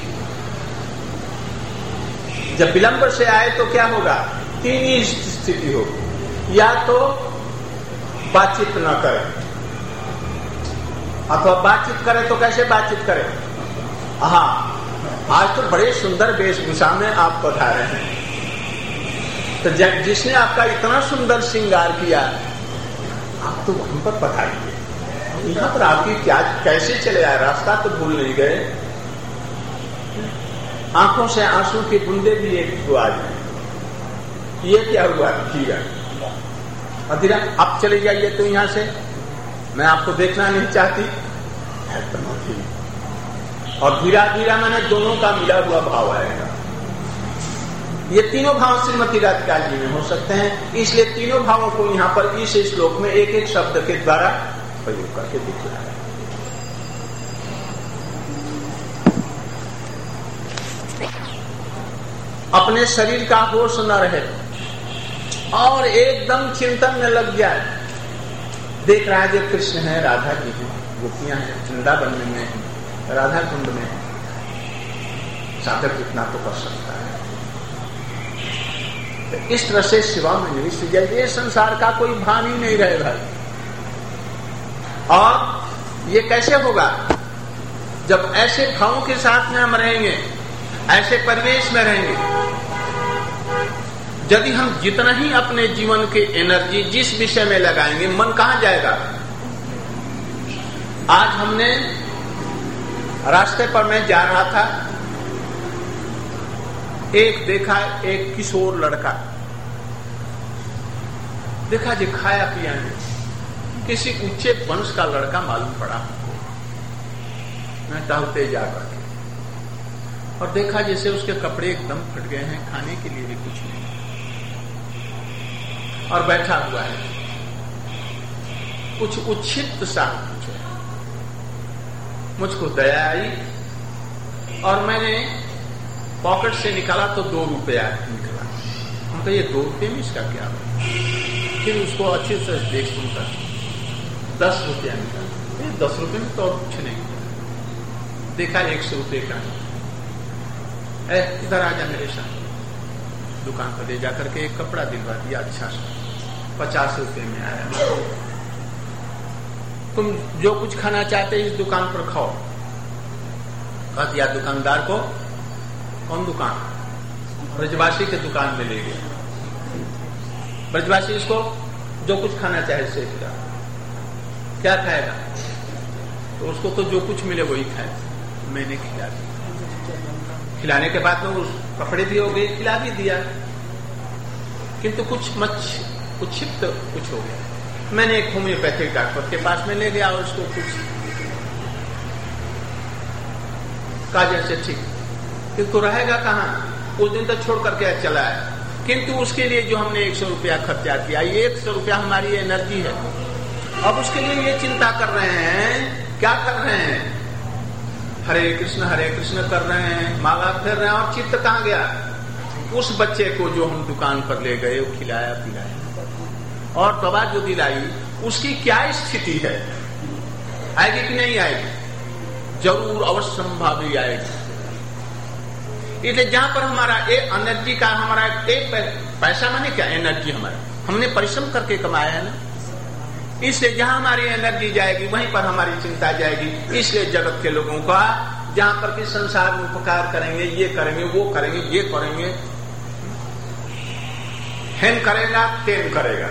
जब विलंब से आए तो क्या होगा? तीन ही स्थिति होगी, या तो बातचीत न करे, अथवा बातचीत करे तो कैसे बातचीत करे? हाँ, आज तो बड़े सुंदर वेशभूषा में आप पधारे हैं, तो जिसने आपका इतना सुंदर श्रृंगार किया, आप तो वहीं पर पधारिए। यहाँ पर आपकी क्या कैसे चले आए? रास्ता तो भूल नहीं गए? आंखों से आंसू की बूंदे भी एक तो आ जाए, ये क्या हुआ? धीरा, अधीरा, आप चले जाइए तो यहाँ से, मैं आपको देखना नहीं चाहती। और धीरा धीरा मैंने दोनों का मिला हुआ भाव आएगा। ये तीनों भाव श्रीमती राधिका जी में हो सकते हैं, इसलिए तीनों भावों को यहाँ पर इस श्लोक में एक एक शब्द के द्वारा प्रयोग करके दिखलाया। अपने शरीर का होश न रहे और एकदम चिंतन में लग जाए, देख रहा है जो कृष्ण है, राधा जी है, गोपियां हैं, वृंदावन में, राधा कुंड में, साधक इतना तो कर सकता है। तो इस तरह से शिवा में निविष्ट जाए, ये संसार का कोई भान ही नहीं रहे भाई। और ये कैसे होगा? जब ऐसे भावों के साथ में हम रहेंगे, ऐसे परिवेश में रहेंगे, यदि हम जितना ही अपने जीवन के एनर्जी जिस विषय में लगाएंगे, मन कहां जाएगा? आज हमने रास्ते पर मैं जा रहा था, एक देखा एक किशोर लड़का, देखा जी खाया पिया नहीं, किसी ऊंचे वंश का लड़का मालूम पड़ा हमको। मैं टहलते जा करके और देखा जैसे उसके कपड़े एकदम फट गए हैं, खाने के लिए भी कुछ नहीं, और बैठा हुआ है, कुछ उच्छित सा कुछ है। मुझको दया आई और मैंने पॉकेट से निकाला तो दो रुपया निकला। हम कहे ये दो रुपये में इसका क्या है? फिर उसको अच्छे से देख सुनकर दस रुपया निकाला। ये दस रुपये में तो और कुछ नहीं, देखा एक सौ रुपये का। ए इधर आ जा मेरे साथ। दुकान पर ले जाकर के एक कपड़ा दिलवा दिया अच्छा सा, पचास रुपये में आया। तुम जो कुछ खाना चाहते इस दुकान पर खाओ। कह दिया दुकानदार को। कौन दुकान? ब्रजवासी के दुकान में ले गया। ब्रजवासी इसको जो कुछ खाना चाहे से क्या खाएगा? तो उसको तो जो कुछ मिले वही खाए। मैंने खिला दिया। खिलाने के बाद में उस कपड़े भी हो गए, खिला भी दिया, किंतु कुछ मच उच्छित कुछ हो गया। मैंने एक होम्योपैथिक डॉक्टर के पास में ले गया और उसको कुछ कहा जैसे ठीक, किंतु रहेगा कहाँ? उस दिन तो छोड़ करके चला है, किंतु उसके लिए जो हमने एक सौ रुपया खर्चा किया, ये एक सौ रुपया हमारी एनर्जी है। अब उसके लिए ये चिंता कर रहे हैं, क्या कर रहे हैं? हरे कृष्ण हरे कृष्ण कर रहे हैं, माला फेर रहे हैं, और चित्त कहाँ गया? उस बच्चे को जो हम दुकान पर ले गए, वो खिलाया पिलाया और दवा जो दिलाई, उसकी क्या स्थिति है? आएगी कि नहीं आएगी? जरूर अवश्य संभावी आएगी। इसलिए जहां पर हमारा एक एनर्जी का, हमारा एक पैसा माने क्या? एनर्जी हमारा हमने परिश्रम करके कमाया है ना, इसलिए जहां हमारी एनर्जी जाएगी वहीं पर हमारी चिंता जाएगी। इसलिए जगत के लोगों का जहां पर कि संसार में उपकार करेंगे, ये करेंगे, वो करेंगे, ये करेंगे, हेन करेगा तेन करेगा,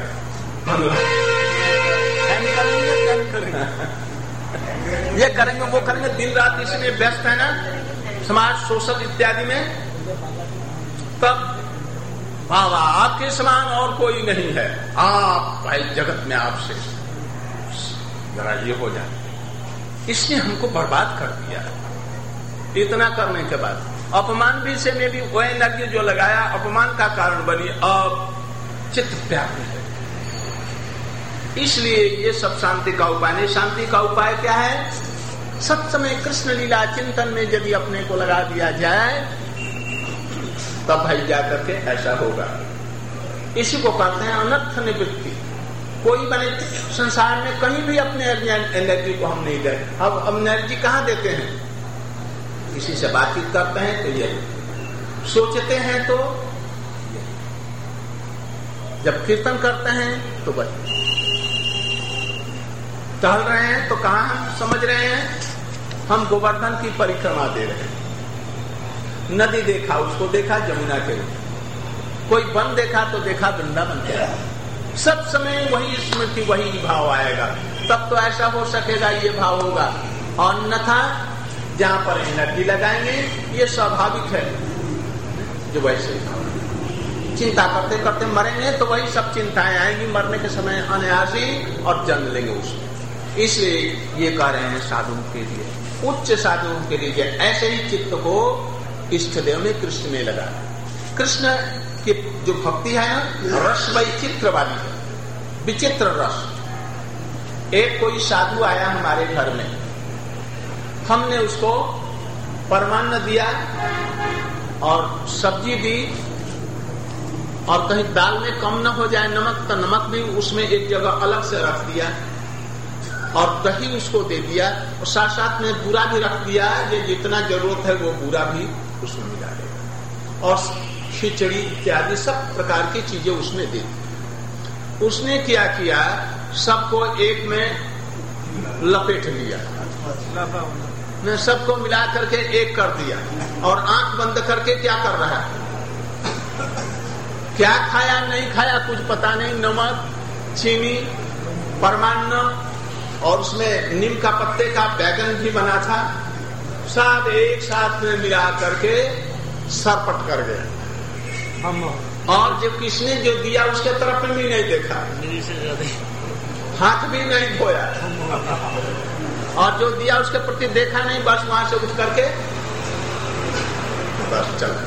हेन करेंगे तेन करेगा, ये करेंगे वो करेंगे, दिन रात इसमें व्यस्त है ना, समाज शोषण इत्यादि में। तब वाह वाह आपके समान और कोई नहीं है, आप भाई जगत में आपसे जरा ये हो जाए। इसने हमको बर्बाद कर दिया। इतना करने के बाद अपमान भी से में भी वो एनर्जी जो लगाया अपमान का कारण बनी, अब चित्त व्याकुल है। इसलिए ये सब शांति का उपाय नहीं। शांति का उपाय क्या है? सब समय कृष्ण लीला चिंतन में यदि अपने को लगा दिया जाए तब भाई जाकर के ऐसा होगा। इसी को कहते हैं अनर्थ निवृत्ति। कोई बने संसार में कहीं भी अपने एनर्जी को हम नहीं गए। अब एनर्जी कहाँ देते हैं? किसी से बातचीत करते हैं तो ये, सोचते हैं तो ये, जब कीर्तन करते हैं तो बस, टहल रहे हैं तो कहाँ हम समझ रहे हैं? हम गोवर्धन की परिक्रमा दे रहे हैं। नदी देखा उसको देखा जमुना के रूप, कोई वन देखा तो देखा वृंदावन के रूप। सब समय वही स्मृति वही भाव आएगा, तब तो ऐसा हो सकेगा, ये भाव होगा। और अन्यथा जहां पर एनर्जी लगाएंगे ये स्वाभाविक है जो वैसे ही भाव। चिंता करते करते मरेंगे तो वही सब चिंताएं आएंगी, मरने के समय अनायासी और जन्म लेंगे उसमें। इसलिए ये कह रहे हैं साधुओं के लिए, उच्च साधुओं के लिए ऐसे ही चित्त को इष्ट देव में कृष्ण में लगा। कृष्ण की जो भक्ति है ना, रस वैचित्र वाली है, विचित्र रस। एक कोई साधु आया हमारे घर में, हमने उसको परमान्न दिया और सब्जी दी, और कहीं दाल में कम न हो जाए नमक, तो नमक भी उसमें एक जगह अलग से रख दिया, और दही उसको दे दिया, और साथ साथ में बूरा भी रख दिया, ये जितना जरूरत है वो बूरा भी उसमें मिला देगा, और खिचड़ी इत्यादि सब प्रकार की चीजें उसमें दे दी। उसने क्या किया, सबको एक में लपेट लिया, ने सबको मिला करके एक कर दिया, और आंख बंद करके क्या कर रहा है? क्या खाया नहीं खाया कुछ पता नहीं, नमक, चीनी, परमान्न और उसमें नीम का पत्ते का बैगन भी बना था, सब एक साथ में मिला करके सरपट कर गए। और जो किसने जो दिया उसके तरफ में भी नहीं देखा, हाथ भी नहीं धोया, और जो दिया उसके प्रति देखा नहीं, बस वहां से उठ करके बस चला।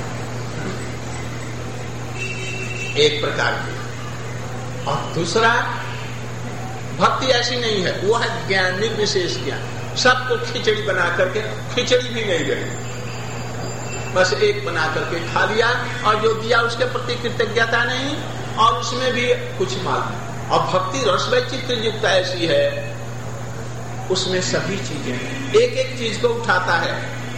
एक प्रकार की। और दूसरा, भक्ति ऐसी नहीं है, वो है ज्ञान, निर्विशेष ज्ञान। सबको खिचड़ी बना करके, खिचड़ी भी नहीं गई, बस एक बना करके खा लिया, और जो दिया उसके प्रति कृतज्ञता नहीं, और उसमें भी कुछ मालूम। और भक्ति रस वैचित्र्य युक्त ऐसी है, उसमें सभी चीजें एक एक चीज को उठाता है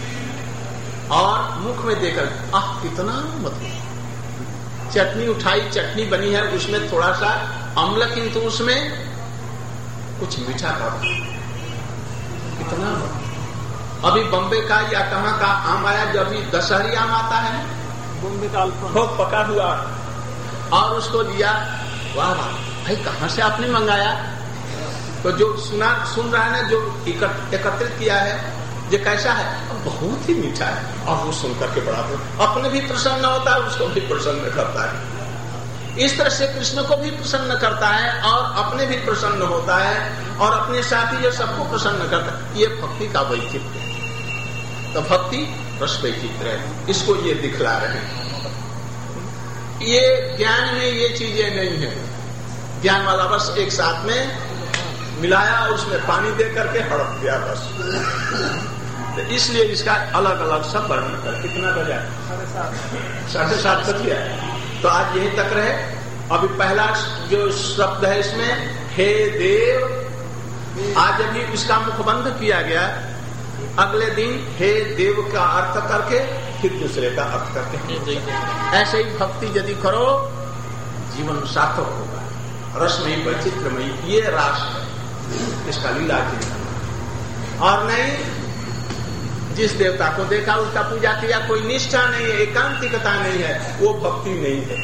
और मुख में देकर आह कितना मतलब, चटनी उठाई, चटनी बनी है, उसमें थोड़ा सा अम्ल किंतु उसमें कुछ मीठा था, कितना। अभी बम्बे का या कहाँ का आम आया, जो अभी दशहरी आम आता है, बम्बे का खूब पका हुआ, और उसको लिया, वाह वाह भाई कहाँ से आपने मंगाया? तो जो सुना सुन रहा है ना, जो एकत्रित किया है, ये कैसा है? बहुत ही मीठा है। और वो सुनकर के बड़ा अपने भी प्रसन्न होता है, उसको भी प्रसन्न करता है। इस तरह से कृष्ण को भी प्रसन्न करता है और अपने भी प्रसन्न होता है, और अपने साथी ये सबको प्रसन्न करता है। ये भक्ति का वैचित्र्य है। तो भक्ति रस वैचित्र्य है, इसको ये दिखला रहे हैं। ये ज्ञान में ये चीजें नहीं है। ज्ञान वाला बस एक साथ में मिलाया और उसमें पानी दे करके हड़प दिया बस। तो इसलिए इसका अलग अलग सब वर्णन कर। कितना बजा? साढ़े सात बज गया। तो आज यही तक रहे। अभी पहला जो शब्द है इसमें हे देव, आज अभी इसका मुखबंध किया गया। अगले दिन हे देव का अर्थ करके फिर दूसरे का अर्थ करके, ऐसे ही भक्ति यदि करो जीवन सार्थक होगा, रसमयी वैचित्रमयी। ये रास है इसका लीला की। और नहीं जिस देवता को देखा उसका पूजा किया, कोई निष्ठा नहीं है, एकांतिकता नहीं है, वो भक्ति नहीं है।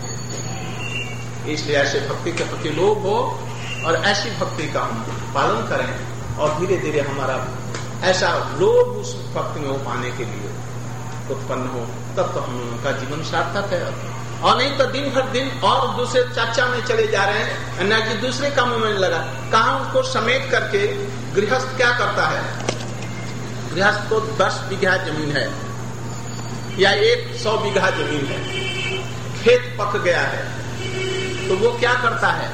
इसलिए ऐसे भक्ति के प्रति लोभ हो और ऐसी भक्ति का हम पालन करें, और धीरे धीरे हमारा ऐसा लोभ उस भक्ति में हो पाने के लिए उत्पन्न हो, तब तो हम लोगों का जीवन सार्थक है। और नहीं तो दिन भर दिन और दूसरे चर्चा में चले जा रहे हैं, न कि दूसरे कामों में लगा। कहाँ उसको समेट करके गृहस्थ क्या करता है? गृहस्थ को दस बीघा जमीन है या एक सौ बीघा जमीन है, खेत पक गया है, तो वो क्या करता है?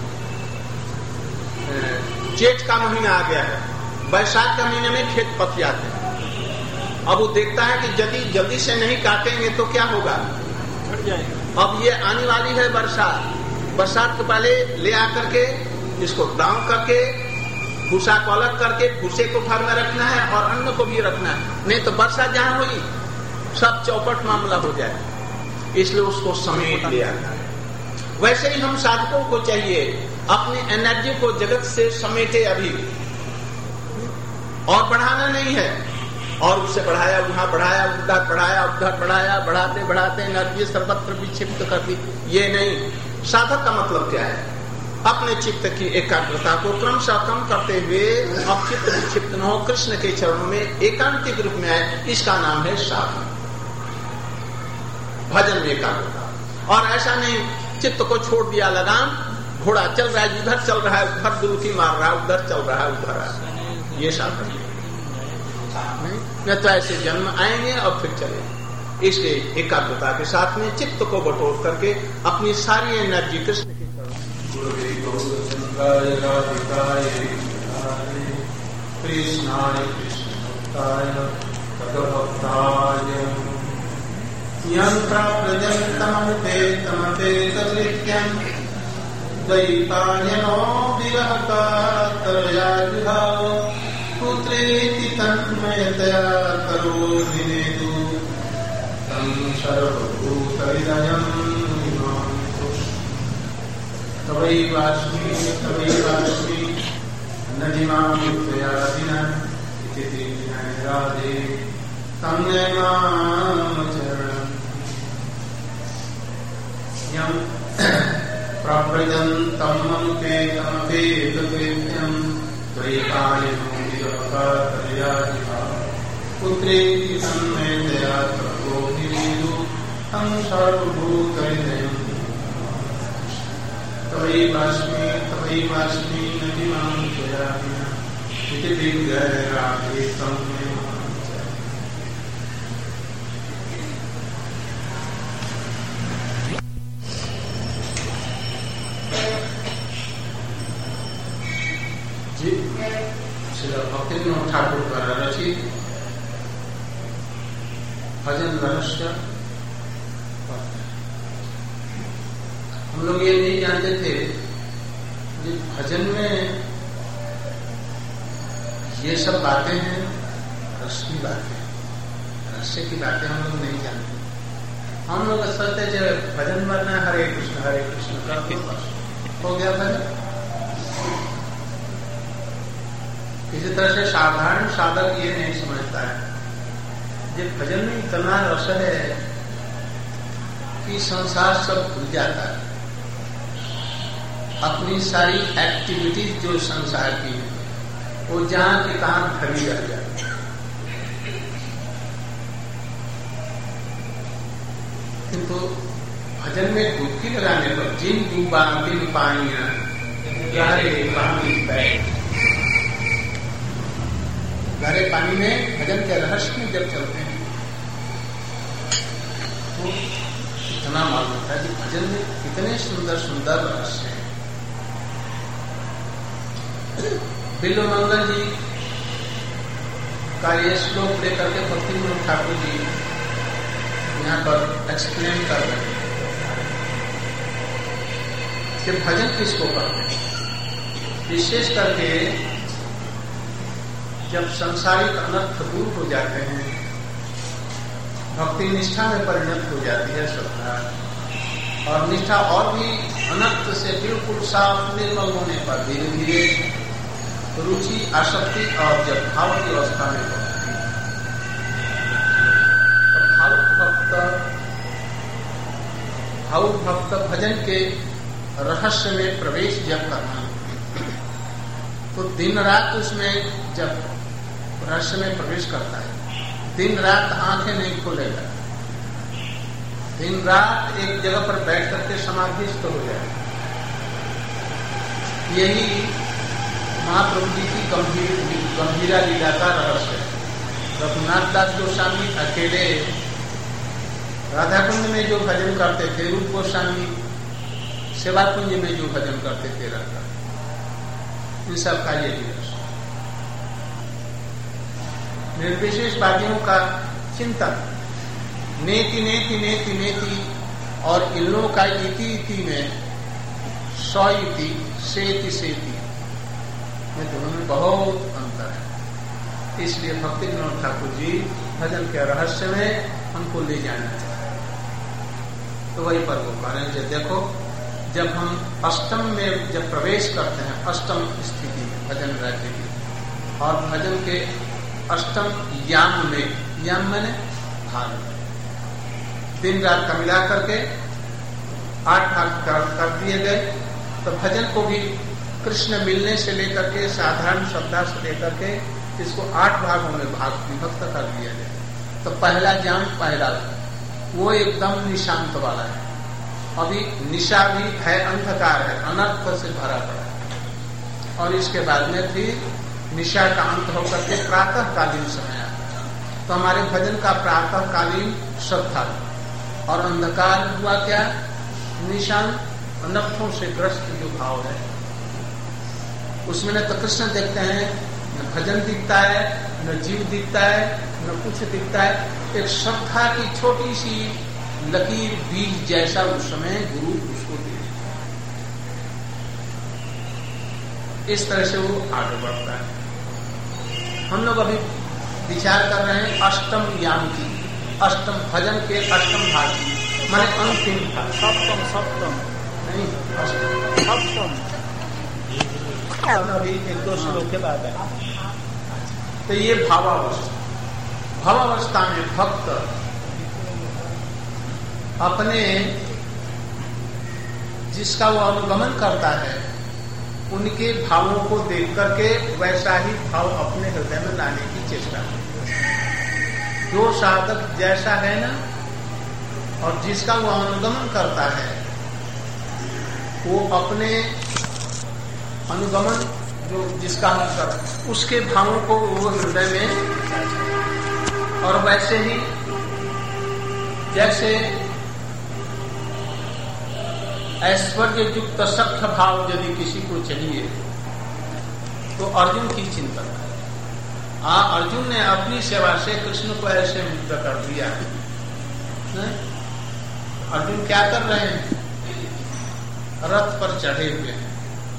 जेठ का महीना आ गया है, वैशाख के महीने में खेत पक जाते हैं। अब वो देखता है कि यदि जल्दी से नहीं काटेंगे तो क्या होगा? अब ये आने वाली है बरसात, बरसात के पहले ले आकर के इसको दांव करके भूसा को अलग करके भूसे को घर में रखना है और अन्न को भी रखना है, नहीं तो बरसात जहाँ हुई सब चौपट मामला हो जाए। इसलिए उसको समेट लिया है। वैसे ही हम साधकों को चाहिए अपनी एनर्जी को जगत से समेटे अभी, और बढ़ाना नहीं है। और उससे बढ़ाया, वहां बढ़ाया, उधर बढ़ाया, उधर बढ़ाया, बढ़ाते बढ़ाते एनर्जी सर्वत्र विक्षिप्त कर दी। ये नहीं। साधक का मतलब क्या है? अपने चित्त की एकाग्रता को क्रमशः कम करते हुए अब चित्त विक्षिप्त न हो, कृष्ण के चरणों में एकांतिक रूप में आए, इसका नाम है साधन, भजन में एकाग्रता। और ऐसा नहीं चित्त को छोड़ दिया लगाम, घोड़ा चल रहा है, इधर चल रहा है, उधर दुरुकी मार रहा है, उधर चल रहा है, उधर है, ये साधन नहीं। न तो ऐसे जन्म आएंगे और फिर चले। इसलिए एकाग्रता के साथ में चित्त को बटोर करके अपनी सारी एनर्जी कृष्ण की कृष्णाय कृष्णभक्ताय तद्भक्ताय यंत्र प्रजंतमते तमते तद्रित्यं दैतायनो विरहता तरयाजुधाव पुत्रेति तन्मयतया करोधिनेतु तं सर्वभूतहृदयं मान्तु तवैवास्मि तवैवास्मि नजिमां युक्तयादिना इति राधे तं नमामि चरणम्। यम प्रव्रजन्तं मन्ते तमपेतकृत्यं त्वयिकायनो विदर्भतर्यादिहा पुत्रेति तन्मयतया प्रबोधिनीषु तं सर्वभूतहृदयं त्वयैवास्मि त्वयैवास्मि न किमां त्वया विना इति विग्रहराधे तं मे भक्तिविनोद ठाकुर द्वारा रचित भजन रहस्य। हम लोग ये नहीं जानते थे कि भजन में ये सब बातें हैं, रस की बातें, रहस्य की बातें हम लोग नहीं जानते। हम लोग सोचते जब भजन करना है हरे कृष्ण हरे कृष्ण करके हो गया भजन। इसी तरह से साधारण साधक ये नहीं समझता है ये भजन में इतना रस है कि संसार सब भूल जाता है, अपनी सारी एक्टिविटीज जो संसार की है वो जहां की तहां खड़ी रह जाती है। किंतु भजन में डुबकी लगाने पर जिन डूबा दिन पानिया गहरे पानी बैठ गहरे पानी में भजन के रहस्य में जब चलते हैं तो इतना मालूम होता है कि भजन में कितने सुंदर सुंदर रहस्य हैं। बिल्व मंगल जी का ये श्लोक लेकर के भक्तिविनोद ठाकुर जी यहाँ पर एक्सप्लेन कर रहे हैं कि भजन किसको करते हैं। विशेष करके जब सांसारिक अनर्थ दूर हो जाते हैं, भक्ति निष्ठा में परिणत हो जाती है श्रद्धा, और निष्ठा और भी अनर्थ से बिल्कुल साफ निर्मल होने पर धीरे धीरे रुचि आसक्ति और जब भाव की अवस्था में पहुंचती है तो भावुक भक्त भावुक भक्त भजन के रहस्य में प्रवेश जब करना तो दिन रात उसमें जब रहस्य में प्रवेश करता है, दिन रात आंखें नहीं खोलेगा, दिन रात एक जगह पर बैठ करके समाधिस्थ हो जाए। यही महाप्रभु जी की गंभीर गंभीरा लीला का रहस्य है। रघुनाथ दास गोस्वामी अकेले राधा कुंज में जो भजन करते थे, रूप गोस्वामी सेवा कुंज में जो भजन करते थे राधा, इन सब का यही रहस्य। निर्विशेषवादियों का चिंतन नेति नेति नेति नेति और इन लोगों का इति इति में सौ इति सेति सेति में दोनों में बहुत अंतर है। इसलिए भक्तिविनोद ठाकुर जी भजन के रहस्य में हमको ले जाना चाहिए। तो वही पर वो कह रहे हैं, देखो जब हम अष्टम में जब प्रवेश करते हैं, अष्टम स्थिति में भजन राज्य की, और भजन के अष्टम याम में, याम मैंने भाग, दिन रात का मिला करके आठ भाग कर, कर दिए गए। तो भजन को भी कृष्ण मिलने से लेकर के साधारण श्रद्धा से लेकर के इसको आठ भागों में भाग विभक्त कर दिया गया। तो पहला जाम पहला वो एकदम निशांत वाला है, अभी निशा भी है, अंधकार है, अनर्थ से भरा पड़ा है। और इसके बाद में फिर निशा का अंत होकर के प्रातः कालीन समय आता है। तो हमारे भजन का प्रातः कालीन श्रद्धा और अंधकार हुआ क्या, निशान अनर्थों से ग्रस्त जो भाव है, उसमें न तो कृष्ण देखते हैं, न भजन दिखता है, न जीव दिखता है, न कुछ दिखता है। एक श्रद्धा की छोटी सी लकीर बीज जैसा उस समय गुरु उसको दे, इस तरह से वो आगे बढ़ता है। हम लोग अभी विचार कर रहे हैं अष्टम याम की, अष्टम भजन के अष्टम भाग की, माने अंतिम भाग, सप्तम सप्तम नहीं अष्टम सप्तम, अभी एक दो श्लोक के बाद है। तो ये भावावस्था, भावावस्था में भक्त अपने जिसका वो अनुगमन करता है उनके भावों को देख करके वैसा ही भाव अपने हृदय में लाने की चेष्टा करता है। जो साधक जैसा है ना, और जिसका वो अनुगमन करता है, वो अपने अनुगमन जो जिसका अनुसरण उसके भावों को वो हृदय में, और वैसे ही जैसे ऐश्वर्य युक्त सख्त भाव यदि किसी को चाहिए तो अर्जुन की चिंता है। हाँ, अर्जुन ने अपनी सेवा से कृष्ण को ऐसे मुक्त कर दिया है। अर्जुन क्या कर रहे हैं? रथ पर चढ़े हुए हैं,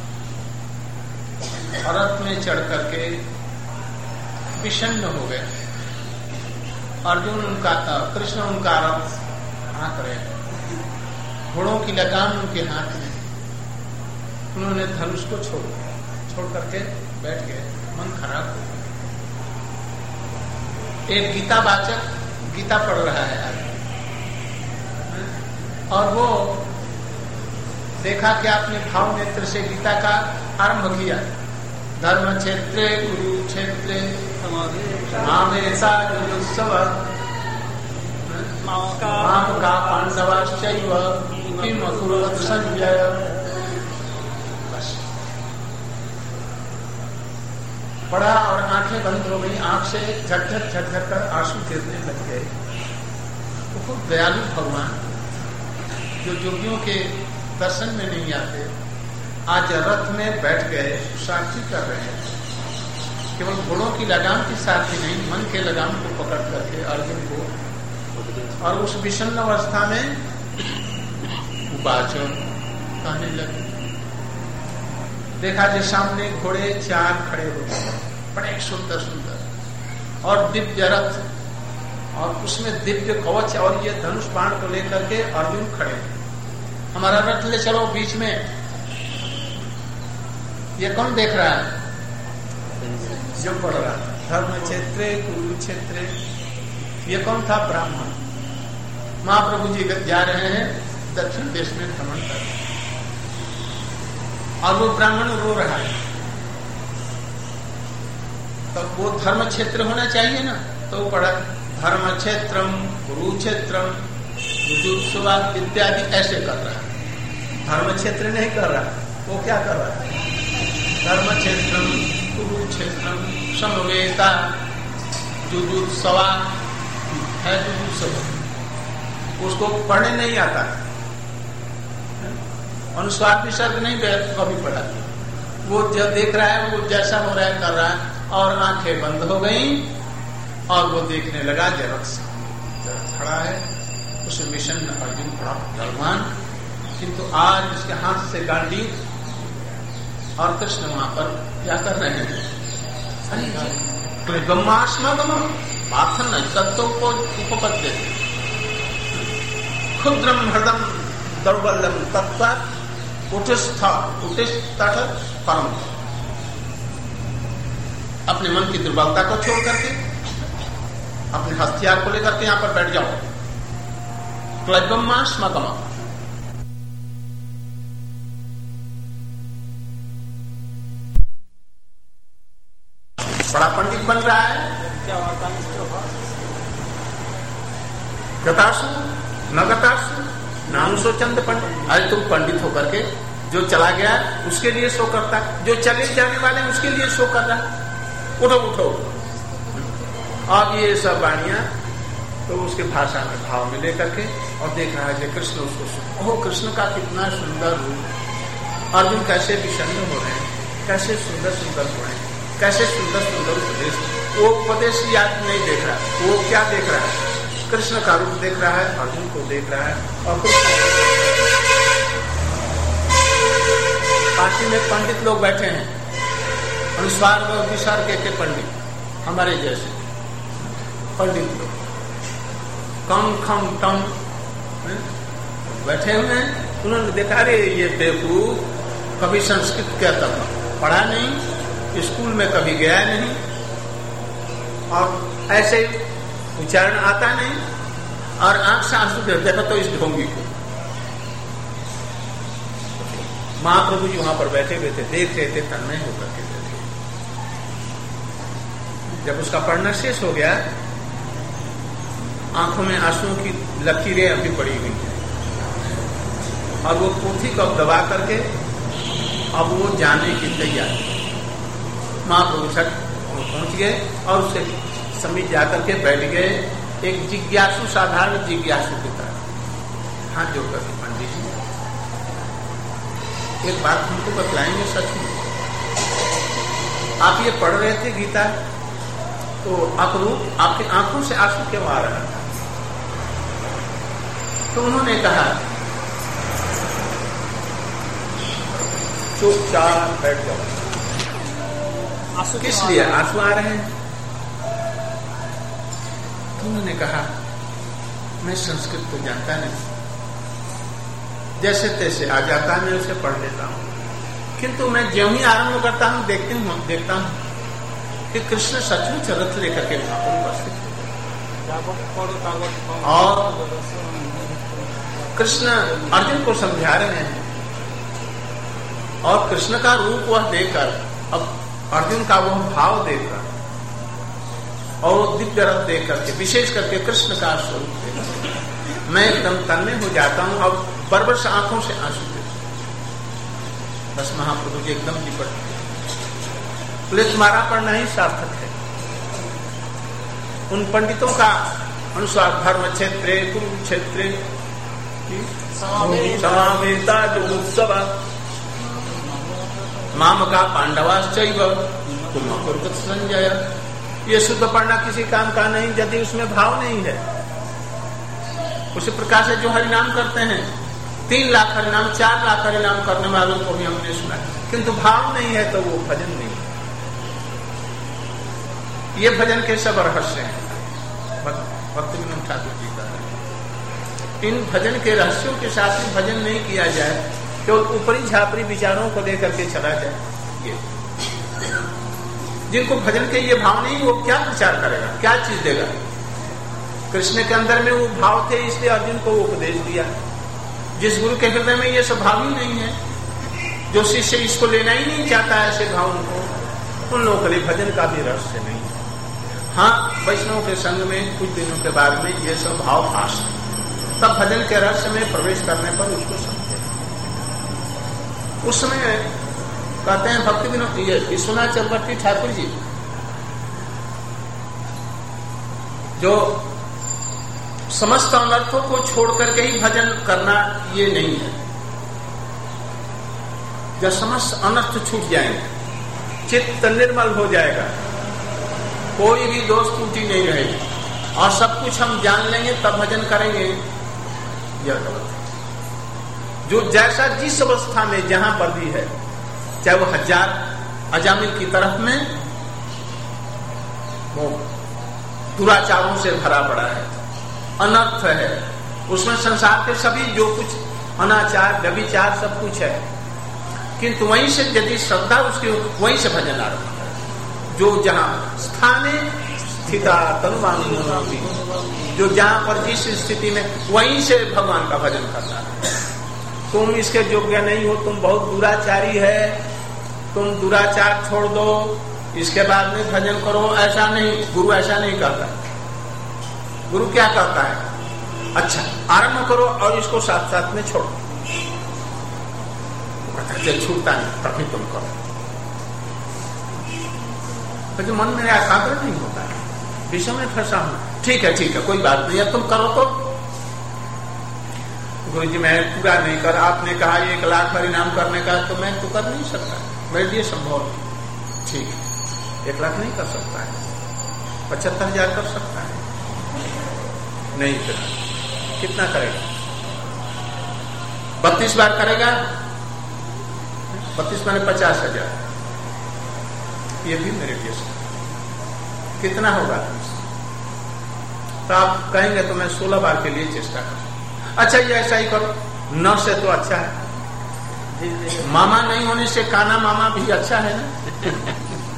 रथ में चढ़ करके विषन्न हो गए। अर्जुन उनका, कृष्ण उनका रथ हाँक रहे हैं, घोड़ों की लगाम उनके हाथ में। उन्होंने धनुष को छोड़ छोड़ करके बैठ गए, मन खराब हो गया। एक गीता वाचक गीता पढ़ रहा है आज, और वो देखा कि आपने भाव नेत्र से गीता का आरंभ किया। धर्म क्षेत्रे कुरुक्षेत्रे मामेसा युयुत्सव माम का पांडवाश्चैव किम अकुर्वत संजय। बस पढ़ा और आंखें बंद हो गई, आंख से झटझट झटझट कर आंसू गिरने लग गए। वो खूब दयालु भगवान जो योगियों के दर्शन में नहीं आते, आज रथ में बैठ गए, साक्षी कर रहे हैं। केवल घोड़ों की लगाम की साथी नहीं, मन के लगाम को पकड़ करके अर्जुन को, और उस विषन्न अवस्था में उपाचन कहने लगे। देखा जो सामने घोड़े चार खड़े हो गए, बड़े सुंदर सुंदर, और दिव्य रथ, और उसमें दिव्य कवच, और ये धनुष बाण को लेकर के अर्जुन खड़े। हमारा रथ ले चलो बीच में। ये कौन देख रहा है? जो पढ़ रहा है धर्म क्षेत्रे कुरुक्षेत्रे। ये कौन था? ब्राह्मण। महाप्रभु जी जा रहे हैं दक्षिण देश में भ्रमण कर, और वो ब्राह्मण रो रहा है। तो वो धर्म क्षेत्र होना चाहिए ना, तो वो पढ़ा धर्म क्षेत्रम कुरुक्षेत्रम युजुत्सुवाद इत्यादि ऐसे कर रहा है। धर्म क्षेत्र नहीं कर रहा, वो क्या कर रहा है? धर्म क्षेत्रम कुरुक्षेत्रम समवेता युजुत्सवा है। युजुत्सव उसको पढ़ने नहीं आता, अनुस्वार विसर्ग नहीं कभी पढ़ा। वो जब देख रहा है, वो जैसा हो रहा है कर रहा है, और आंखें बंद हो गई, और वो देखने लगा जरक खड़ा है। उस मिशन में अर्जुन बड़ा बलवान, किंतु आज उसके हाथ से गांडी, और कृष्ण वहां पर क्या कर रहे हैं? माथन तत्व को उपपद देते, क्षुद्रम हृदम दौर्बल्यम तत्व उटिस्थ उटिस्थ परम। अपने मन की दुर्बलता को छोड़ करके, अपने हथियार को लेकर के यहां पर बैठ जाओ। क्लैबम्मा स्मगम। बड़ा पंडित बन रहा है। गतासु न गतासु नानुसो चंद पंडित। आज तुम पंडित होकर के जो चला गया उसके लिए शो करता, जो चले जाने वाले उसके लिए शो कर रहा। उठो उठो। अब ये सब वाणियां तो उसके भाषा में भाव में लेकर के, और देख रहा है कि कृष्ण उसको, ओह कृष्ण का कितना सुंदर रूप। अर्जुन कैसे विषन्न हो रहे हैं, कैसे सुंदर सुंदर हो रहे हैं, कैसे सुंदर सुंदर उपदेश। वो उपदेश याद नहीं देख रहा, वो क्या देख रहा है? कृष्ण का रूप देख रहा है, अर्जुन को देख रहा है। और काशी में पंडित लोग बैठे हैं, अनुस्वार व विसर्ग के पंडित, हमारे जैसे पंडित लोग, कम खम टम बैठे हुए हैं। उन्होंने देखा, रे ये बेवकूफ कभी संस्कृत क्या तक पढ़ा नहीं, स्कूल में कभी गया नहीं, और ऐसे उच्चारण आता नहीं, और आंख से आंसू गिरते देखो तो इस ढोंगी को। महाप्रभु जी वहां पर बैठे हुए थे, देख रहे थे, तन्मय होकर के बैठे। जब उसका पढ़ना शेष हो गया, आंखों में आंसुओं की लकीरें अभी पड़ी हुई हैं और वो पोथी को दबा करके अब वो जाने की तैयारी। महाप्रभु सट पहुंच गए और उसके समीप जाकर के बैठ गए, एक जिज्ञासु, साधारण जिज्ञासु की तरह हाथ जोड़ करके, पंडित जी एक बात हमको बतलाएंगे, सच में आप ये पढ़ रहे थे गीता, तो अपरूप आपकी आंखों से आंसू क्यों आ रहा था? तो उन्होंने कहा चुपचाप बैठ जाओ। आंसू किस लिए आंसू आ रहे हैं? तो उन्होंने कहा मैं संस्कृत को जानता नहीं, जैसे तैसे आ जाता है, मैं उसे पढ़ लेता हूं, किंतु मैं ज्यों ही आरंभ करता हूं देखती हूं देखता हूं कि कृष्ण सचमुच रथ लेकर के वहां पर उपस्थित और कृष्ण अर्जुन को समझा रहे हैं और कृष्ण का रूप वह देकर, अब अर्जुन का वह भाव देकर और दिव्य रथ देख करके, विशेष करके कृष्ण का स्वरूप देकर मैं एकदम तन्मय हो जाता हूं और बरबर से आंखों से आंसू देते। बस महाप्रभु जी एकदम निपट गए, बोले तुम्हारा पढ़ना ही सार्थक है। उन पंडितों का अनुसार धर्म क्षेत्रे कुरुक्षेत्रे समावेता जो उत्सव माम का पांडवाश्चैव तुम कुरुवत संजय। ये शुद्ध पढ़ना किसी काम का नहीं यदि उसमें भाव नहीं है। उसी प्रकार से जो हरिनाम करते हैं, तीन लाख हरिनाम, चार लाख हरिनाम करने वालों को भी हमने सुना, किंतु भाव नहीं है तो वो भजन नहीं है। ये भजन के सब रहस्य हैं, भक्ति विनोद ठाकुर जी का। इन भजन के रहस्यों के साथ ही भजन नहीं किया जाए, केवल ऊपरी झापरी विचारों को लेकर के चला जाए। ये जिनको भजन के ये भाव नहीं, वो क्या विचार करेगा, क्या चीज देगा? कृष्ण के अंदर में वो भाव थे, इसलिए अर्जुन को उपदेश दिया। जिस गुरु के हृदय में ये सब भाव ही नहीं है, जो शिष्य इसको लेना ही नहीं चाहता है ऐसे भाव को, उन लोगों के लिए भजन का भी रहस्य नहीं है। हाँ, वैष्णव के संग में कुछ दिनों के बाद में ये सब भाव भाष, तब भजन के रहस्य में प्रवेश करने पर उसको समझे। उस समय कहते हैं भक्ति विनोद विश्वनाथ चक्रवर्ती ठाकुर जी, जो समस्त अनर्थों को छोड़ करके ही भजन करना ये नहीं है। जब समस्त अनर्थ छूट जाएंगे, चित्त निर्मल हो जाएगा, कोई भी दोष त्रुटि नहीं रहेगी और सब कुछ हम जान लेंगे, तब भजन करेंगे, यह गलत है। जो जैसा जिस अवस्था में जहां पर भी है, चाहे वो हजार अजामिल की तरफ में वो दुराचारों से भरा पड़ा है, अनर्थ है, उसमें संसार के सभी जो कुछ अनाचार व्यभिचार सब कुछ है, किंतु वहीं से यदि श्रद्धा उसकी, वहीं से भजन आरंभ है। जो जहां स्थाने स्थिता तनुमानुनापि, जो जहां पर जिस स्थिति में, वहीं से भगवान का भजन करना है। तुम इसके योग्य नहीं हो, तुम बहुत दुराचारी है, तुम दुराचार छोड़ दो, इसके बाद में भजन करो, ऐसा नहीं। गुरु ऐसा नहीं करता। गुरु क्या करता है? अच्छा, आरंभ करो और इसको साथ साथ में छोड़ो, छूटता नहीं, तभी तुम करो। तो मन में एकाग्र नहीं होता है, विषय में फंसा हूं, ठीक है ठीक है कोई बात नहीं, अब तुम करो। तो गुरु जी मैं पूरा नहीं कर, आपने कहा एक लाख परिणाम करने का, तो मैं तो कर नहीं सकता, मेरे लिए संभव नहीं। ठीक है, एक लाख नहीं कर सकता है, पचहत्तर हजार कर सकता है, नहीं फिर कितना करेगा? बत्तीस बार करेगा, बत्तीस माने पचास हजार, ये भी मेरे लिए कितना होगा? तो आप कहेंगे तो मैं सोलह बार के लिए चेष्टा करूं। अच्छा ये ऐसा ही करो, नौ से तो अच्छा है। मामा नहीं होने से काना मामा भी अच्छा है ना।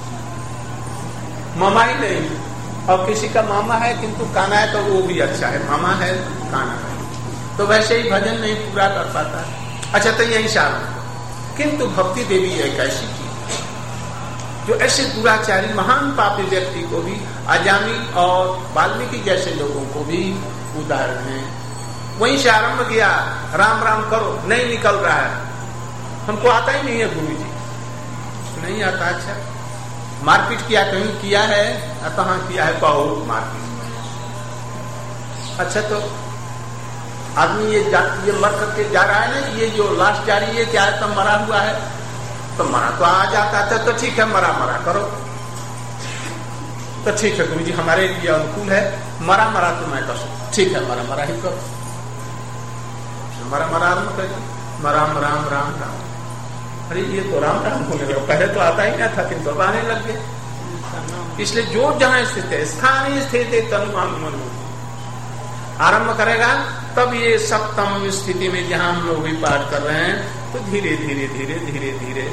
मामा ही नहीं, और किसी का मामा है किंतु काना है तो वो भी अच्छा है, मामा है काना है, तो वैसे ही भजन नहीं पूरा कर पाता है। अच्छा तो यही सार किंतु भक्ति देवी एक ऐसी चीज जो ऐसे दुराचारी महान पापी व्यक्ति को भी, अजामी और वाल्मीकि जैसे लोगों को भी उदाहरण है। वहीं से आरंभ किया, राम राम करो, नहीं निकल रहा है, हमको आता ही नहीं है गुरु जी, नहीं आता। अच्छा, मारपीट किया, कहीं किया है, कहाँ किया है, बहुत मारपीट। अच्छा, तो आदमी ये ये मर करके जा रहा है ना, ये जो लाश जा रही है क्या है, तो मरा हुआ है, तो मरा तो आ जाता था, तो ठीक है मरा मरा करो, तो ठीक है गुरु जी हमारे लिए अनुकूल है, मरा मरा तो मैं कर सकूं, ठीक है मरा मरा ही करो, मरा मरा आरम्भ कर, मराम राम राम राम। अरे ये तो राम राम होने लगा, पहले तो आता ही ना था, किंतु अब आने लग गए। इसलिए जो जहां स्थित है, स्थानीय स्थित है, तनु आरंभ करेगा, तब ये सप्तम स्थिति में जहां हम लोग भी पाठ कर रहे हैं, तो धीरे धीरे धीरे धीरे धीरे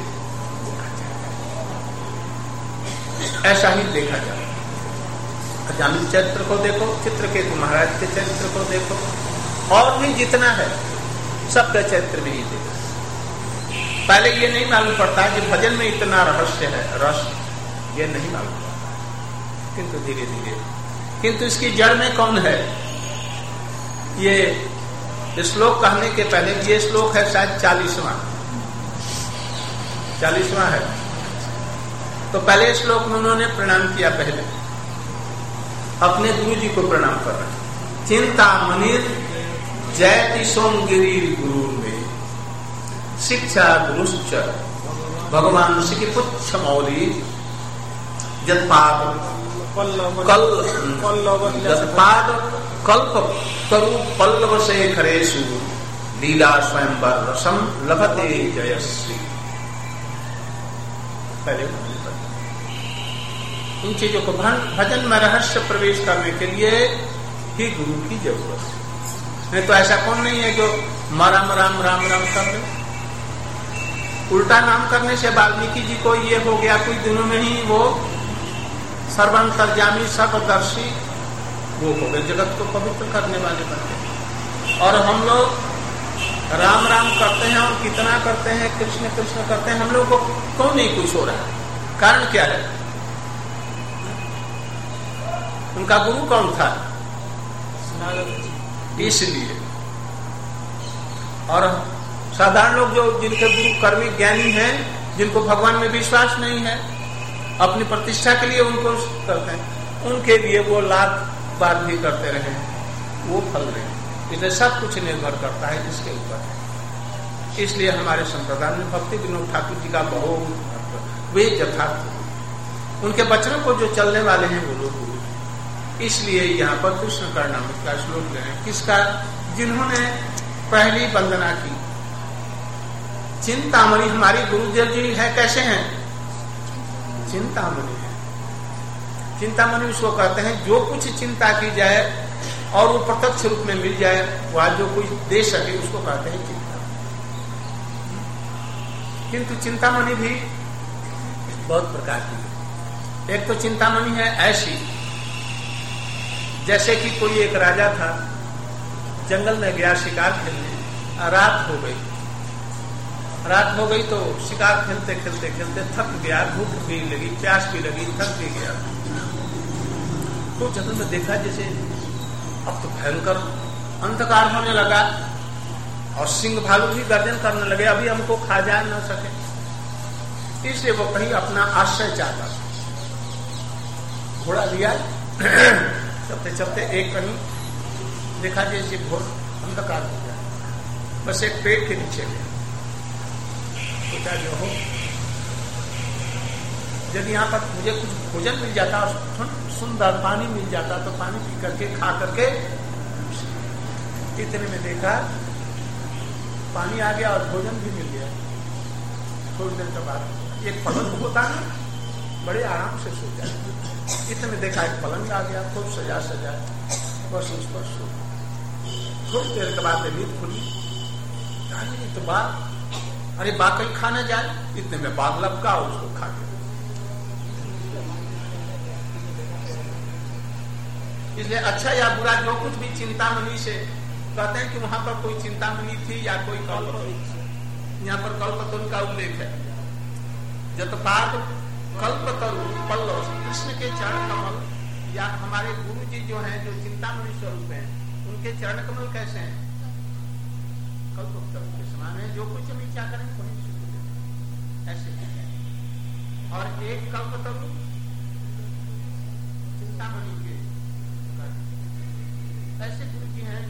ऐसा ही देखा जाए। अजामिल चरित्र को देखो, चित्रकेतु महाराज के चरित्र को देखो, और भी जितना है सबका चरित्र भी ही देखो। पहले ये नहीं मालूम पड़ता कि भजन में इतना रहस्य है, रस ये नहीं मालूम पड़ता, किंतु धीरे धीरे, किंतु इसकी जड़ में कौन है? ये श्लोक कहने के पहले, ये श्लोक है शायद चालीसवां चालीसवां है, तो पहले श्लोक में उन्होंने प्रणाम किया, पहले अपने गुरु जी को प्रणाम कर रहे। चिंता मनिर जयति सोमगिरी गुरु में शिक्षा गुरुश्च भगवान श्री पुच्छ मौली जतपाद कल जतपाद कल्प तरु पल्लव शेखरेशु लीला स्वयंवर रसम लभते जयश्री। पहले इन चीजों को भजन में रहस्य प्रवेश करने के लिए ही गुरु की जरूरत है, नहीं तो ऐसा कौन नहीं है जो राम राम राम राम कर ले। उल्टा नाम करने से वाल्मीकि जी को ये हो गया, कुछ दिनों में ही वो सर्वंतर्यामी सर्वदर्शी वो हो गए, जगत को पवित्र करने वाले बनते। और हम लोग राम राम करते हैं और कितना करते हैं, कृष्ण कृष्ण करते हैं, हम लोग को क्यों नहीं कुछ हो रहा है? कारण क्या है? उनका गुरु कौन था? इसलिए। और साधारण लोग जो जिनके गुरु कर्मी ज्ञानी हैं, जिनको भगवान में विश्वास नहीं है, अपनी प्रतिष्ठा के लिए उनको करते हैं, उनके लिए वो लाख बात भी करते रहे, वो फल रहे। इसलिए सब कुछ निर्भर करता है इसके ऊपर। इसलिए हमारे संप्रदाय में भक्ति विनोद ठाकुर जी का बहुत वे यथार्थ, उनके वचनों को जो चलने वाले हैं वो लोग गुरु। इसलिए यहाँ पर कृष्ण कर्णामृत का श्लोक ले रहे हैं, किसका? जिन्होंने पहली वंदना की। चिंतामणि हमारी गुरुदेव जी है, कैसे हैं? चिंतामणि है। चिंतामणि उसको कहते हैं जो कुछ चिंता की जाए और वो प्रत्यक्ष रूप में मिल जाए, वह जो कुछ दे सके उसको कहते हैं चिंता। किंतु चिंतामणि भी बहुत प्रकार की है। एक तो चिंतामणि है ऐसी, जैसे कि कोई एक राजा था, जंगल में गया शिकार खेलने, रात हो गई रात हो गई तो शिकार खेलते खेलते खेलते थक गया, भूख भी लगी, प्यास भी लगी, थक भी गया। तो जंगल में देखा जैसे अब तो भयंकर अंधकार होने लगा और सिंह भालू भी गर्जन करने लगे, अभी हमको खा जा न सके, इसलिए वो कहीं अपना आश्रय चाहता। घोड़ा लिया, चलते चलते एक कहीं देखा जैसे घोर अंधकार हो गया, बस एक पेड़ के नीचे गया। सोचा जो हो, यदि यहाँ पर मुझे कुछ भोजन मिल जाता और सुंदर पानी मिल जाता तो पानी पी करके खा करके, इतने में देखा पानी आ गया और भोजन भी मिल गया। थोड़ी देर के बाद एक पलंग होता है, बड़े आराम से सो जाए। इतने देखा एक पलंग आ गया, खूब सजा सजा, बस उस पर सो। थोड़ी देर के बाद नींद खुली, तो बात अरे बाकी खाने जाए, इतने में बाघ लपका उसको खा के। इसलिए अच्छा या बुरा जो कुछ भी चिंतामणि से कहते हैं कि वहां पर कोई चिंतामणि थी या कोई कल्प यहाँ पर कल्पतरु का उल्लेख है। जतपाद कल्पतरु पल्लव, कृष्ण के चरण कमल, या हमारे गुरु जी जो हैं, जो चिंतामणि स्वरूप हैं, उनके चरण कमल कैसे हैं? कल्पतरु के समान है, जो कुछ हम इच्छा करें वही ऐसे है। और एक कल्पतरु चिंतामणि के ऐसे गुरु जी हैं